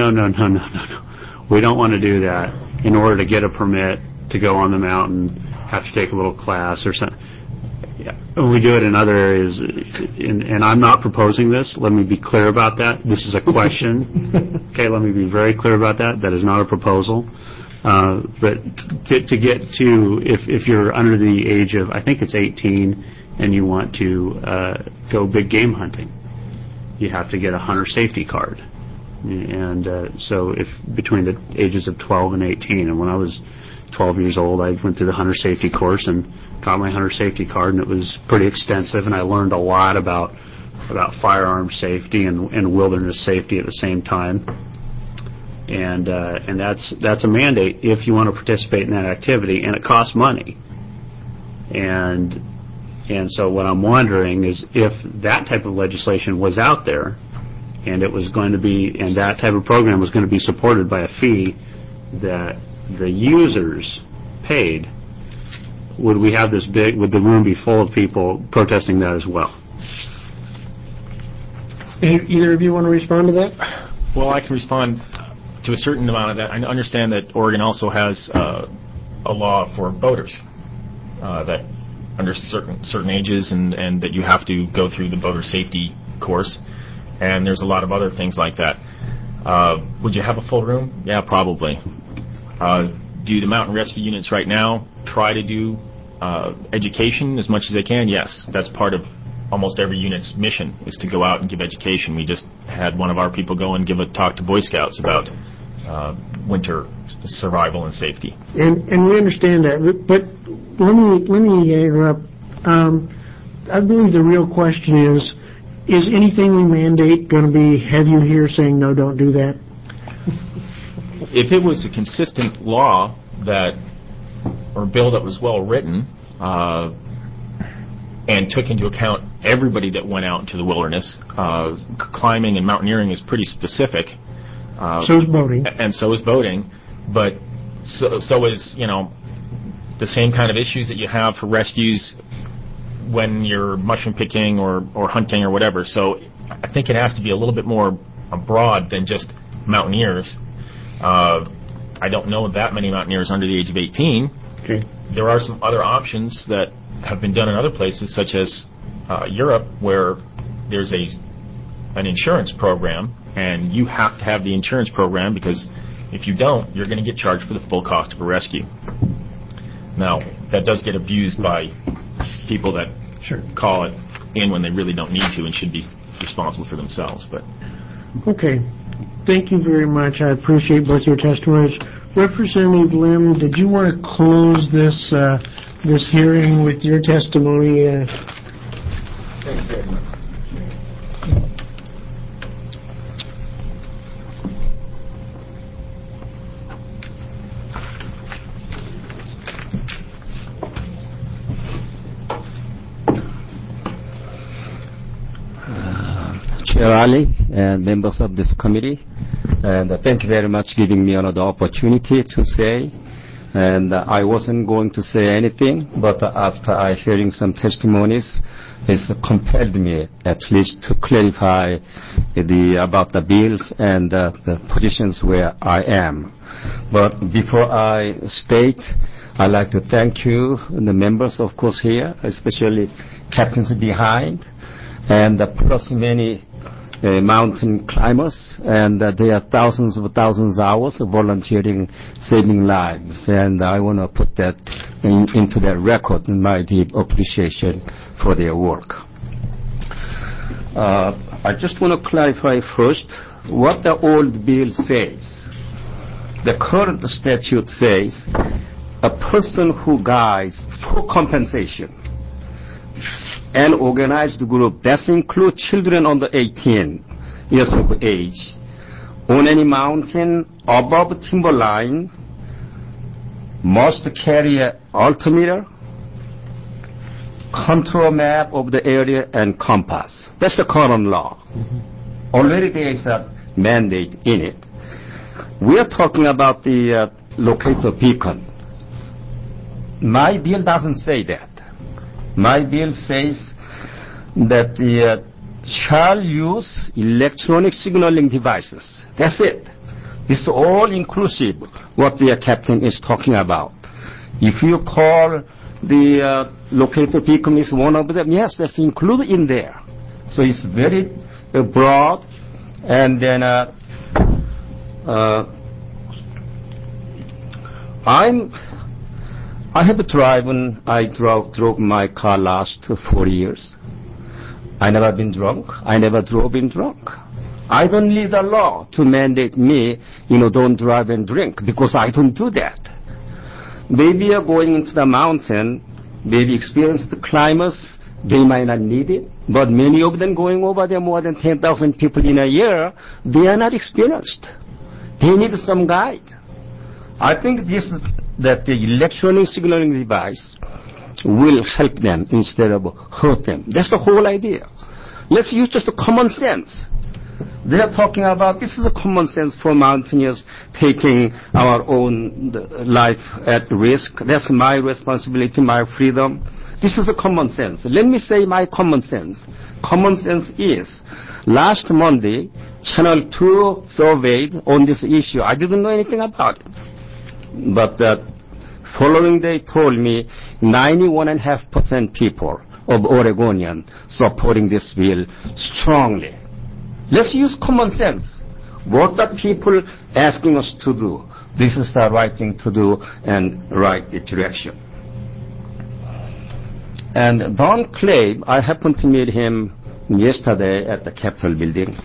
we don't want to do that, in order to get a permit to go on the mountain, have to take a little class or something? We do it in other areas, and I'm not proposing this. Let me be clear about that. This is a question. Okay, let me be very clear about that. That is not a proposal. But to get to, if you're under the age of, I think it's 18, and you want to go big game hunting, you have to get a hunter safety card. And so if between the ages of 12 and 18, and when I was 12 years old, I went through the hunter safety course and got my hunter safety card, and it was pretty extensive, and I learned a lot about about firearm safety and wilderness safety at the same time. And that's a mandate if you want to participate in that activity, and it costs money. And so what I'm wondering is if that type of legislation was out there, and it was going to be, and that type of program was going to be supported by a fee that the users paid, would we have this big, would the room be full of people protesting that as well? Either of you want to respond to that? Well, I can respond to a certain amount of that. I understand that Oregon also has a law for boaters that under certain ages and that you have to go through the boater safety course. And there's a lot of other things like that. Would you have a full room? Yeah, probably. Do the mountain rescue units right now try to do education as much as they can? Yes. That's part of almost every unit's mission, is to go out and give education. We just had one of our people go and give a talk to Boy Scouts about winter survival and safety. And we understand that, but let me interrupt. I believe the real question is anything we mandate going to be, have you here saying, no, don't do that? If it was a consistent law or bill that was well written and took into account everybody that went out into the wilderness, climbing and mountaineering is pretty specific. So is boating. And so is boating, but so is, the same kind of issues that you have for rescues when you're mushroom picking or hunting or whatever. So I think it has to be a little bit more broad than just mountaineers. I don't know that many mountaineers under the age of 18. Okay. There are some other options that have been done in other places, such as Europe, where there's an insurance program, and you have to have the insurance program because if you don't, you're going to get charged for the full cost of a rescue. Now, that does get abused by people that call it in when they really don't need to and should be responsible for themselves. But okay. Thank you very much. I appreciate both your testimonies. Representative Lim, did you want to close this hearing with your testimony? Thank you very much. Chair Ali and members of this committee, and thank you very much for giving me another opportunity to say. And I wasn't going to say anything, but after hearing some testimonies, it's compelled me at least to clarify about the bills and the positions where I am. But before I state, I'd like to thank you, the members, of course, here, especially captains behind, and plus many mountain climbers, and there are thousands of hours of volunteering, saving lives, and I want to put that into their record in my deep appreciation for their work. I just want to clarify first what the old bill says. The current statute says a person who guides for compensation, an organized group that includes children under 18 years of age on any mountain above timberline must carry an altimeter, control map of the area, and compass. That's the current law. Already there is a mandate in it. We are talking about the locator beacon. My bill doesn't say that. My bill says that the shall use electronic signaling devices. That's it. This is all inclusive what the captain is talking about. If you call the locator beacon is one of them, yes, that's included in there. So it's very broad. And then I drove my car last 4 years. I never been drunk. I never drove in drunk. I don't need a law to mandate me, don't drive and drink, because I don't do that. Maybe you're going into the mountain, maybe experienced climbers, They might not need it, but many of them going over there, more than 10,000 people in a year, they are not experienced. They need some guide. I think that the electronic signaling device will help them instead of hurt them. That's the whole idea. Let's use just common sense. They are talking about this is a common sense for mountaineers taking our own life at risk. That's my responsibility, my freedom. This is a common sense. Let me say my common sense. Common sense is, last Monday, Channel 2 surveyed on this issue. I didn't know anything about it. But the following day told me 91.5% people of Oregonian supporting this bill strongly. Let's use common sense. What are people asking us to do? This is the right thing to do and right direction. And Don Clay, I happened to meet him yesterday at the Capitol building.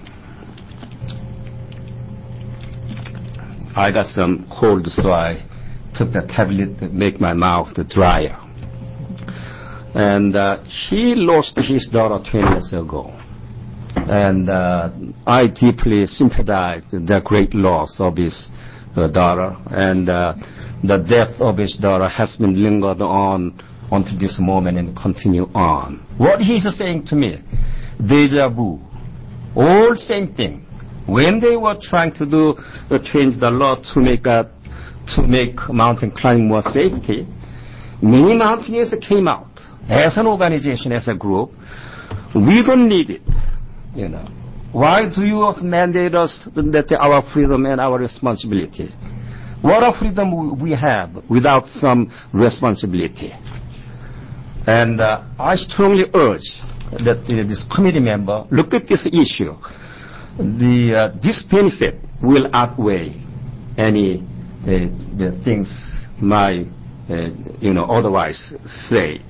I got some cold, so I took the tablet to make my mouth drier. And he lost his daughter 20 years ago. And I deeply sympathize with the great loss of his daughter. And the death of his daughter has been lingered on until this moment and continue on. What he's saying to me, deja vu, all same thing. When they were trying to change the law to make mountain climbing more safety, many mountaineers came out as an organization, as a group. We don't need it. You know, why do you mandate us that our freedom and our responsibility? What a freedom we have without some responsibility. And I strongly urge that this committee member look at this issue. This benefit will outweigh any the things might otherwise say.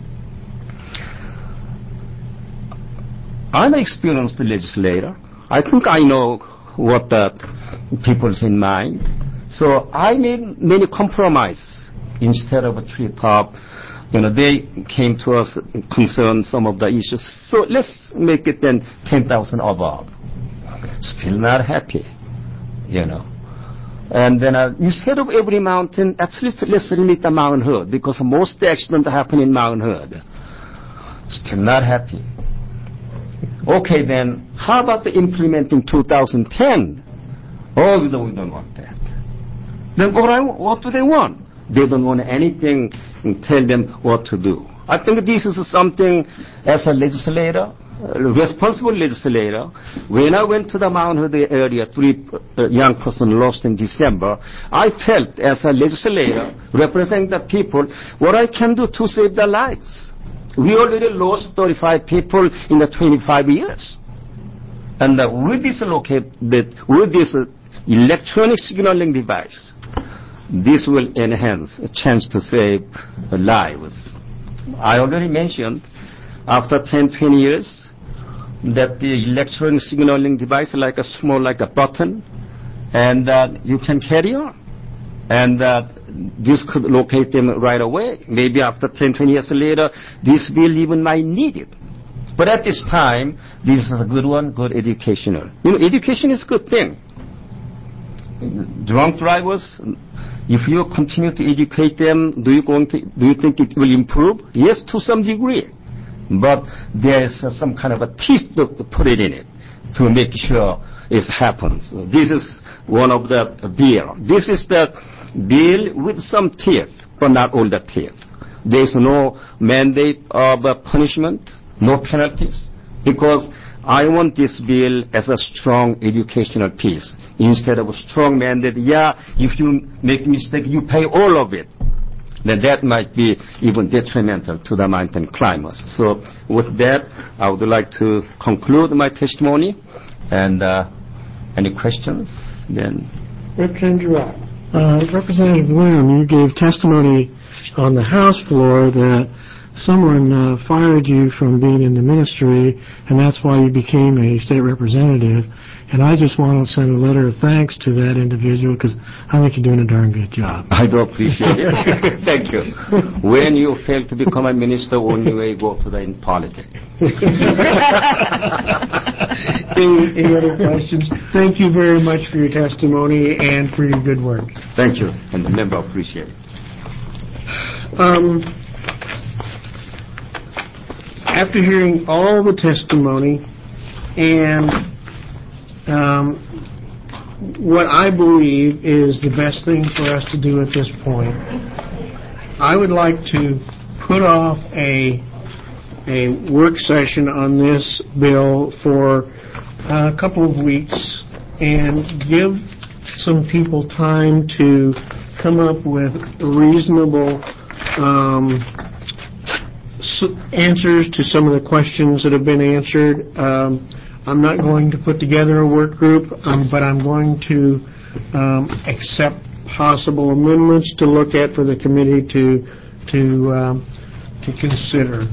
I'm an experienced legislator. I think I know what the people's in mind. So I made many compromises instead of a treetop. They came to us concern some of the issues. So let's make it then 10,000 above. Still not happy, And then instead of every mountain, at least let's limit the Mount Hood, because most accidents happen in Mount Hood. Still not happy. Okay, then, how about implementing 2010? Oh, we don't want that. Then what do they want? They don't want anything and tell them what to do. I think this is something, as a legislator, a responsible legislator, when I went to the Mount Hood area, 3 young persons lost in December, I felt as a legislator, representing the people, what I can do to save their lives. We already lost 35 people in the 25 years. And with this electronic signaling device, this will enhance a chance to save lives. I already mentioned, after 10, 20 years, that the electronic signaling device like a button, and you can carry on. And this could locate them right away. Maybe after 10, 20 years later, this bill even might need it. But at this time, this is a good one, good educational. Education is a good thing. Drunk drivers, if you continue to educate them, do you think it will improve? Yes, to some degree. But there is some kind of a teeth to put it in it to make sure it happens. This is one of the bill. This is the bill with some teeth, but not all the teeth. There is no mandate of punishment, no penalties, because I want this bill as a strong educational piece instead of a strong mandate. Yeah, if you make mistake, you pay all of it. Then that might be even detrimental to the mountain climbers. So with that, I would like to conclude my testimony. And any questions? Then Representative Lim, you gave testimony on the House floor that someone fired you from being in the ministry, and that's why you became a state representative. And I just want to send a letter of thanks to that individual because I think you're doing a darn good job. I do appreciate it. Thank you. When you fail to become a minister, only way go to the in politics. Any other questions? Thank you very much for your testimony and for your good work. Thank you, and the member appreciate it. After hearing all the testimony and what I believe is the best thing for us to do at this point, I would like to put off a work session on this bill for a couple of weeks and give some people time to come up with reasonable answers to some of the questions that have been answered. I'm not going to put together a work group, but I'm going to accept possible amendments to look at for the committee to consider.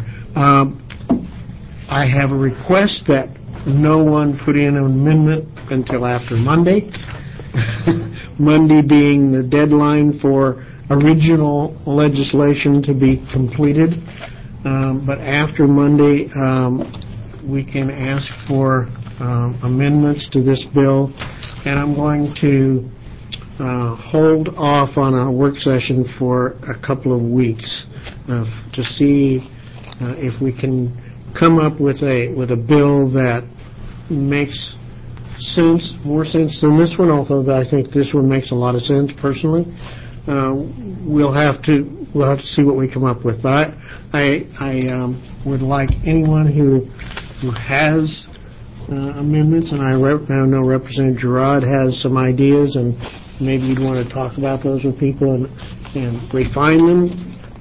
I have a request that no one put in an amendment until after Monday. Monday being the deadline for original legislation to be completed. But after Monday, we can ask for amendments to this bill, and I'm going to hold off on a work session for a couple of weeks to see if we can come up with a bill that makes sense, more sense than this one, although I think this one makes a lot of sense personally. We'll have to see what we come up with. But I would like anyone who has amendments, and I know Representative Girard has some ideas, and maybe you'd want to talk about those with people and refine them.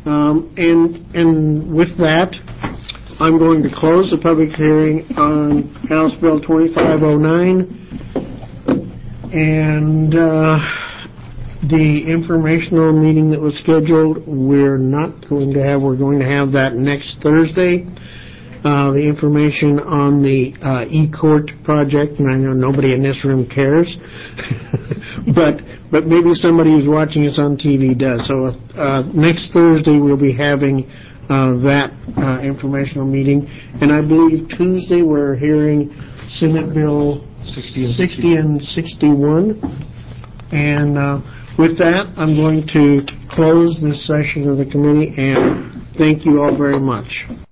And with that, I'm going to close the public hearing on House Bill 2509, and the informational meeting that was scheduled, we're not going to have. We're going to have that next Thursday. The information on the e-court project, and I know nobody in this room cares, but maybe somebody who's watching us on TV does. So next Thursday we'll be having that informational meeting, and I believe Tuesday we're hearing Senate Bill 60 and 61. And with that, I'm going to close this session of the committee, and thank you all very much.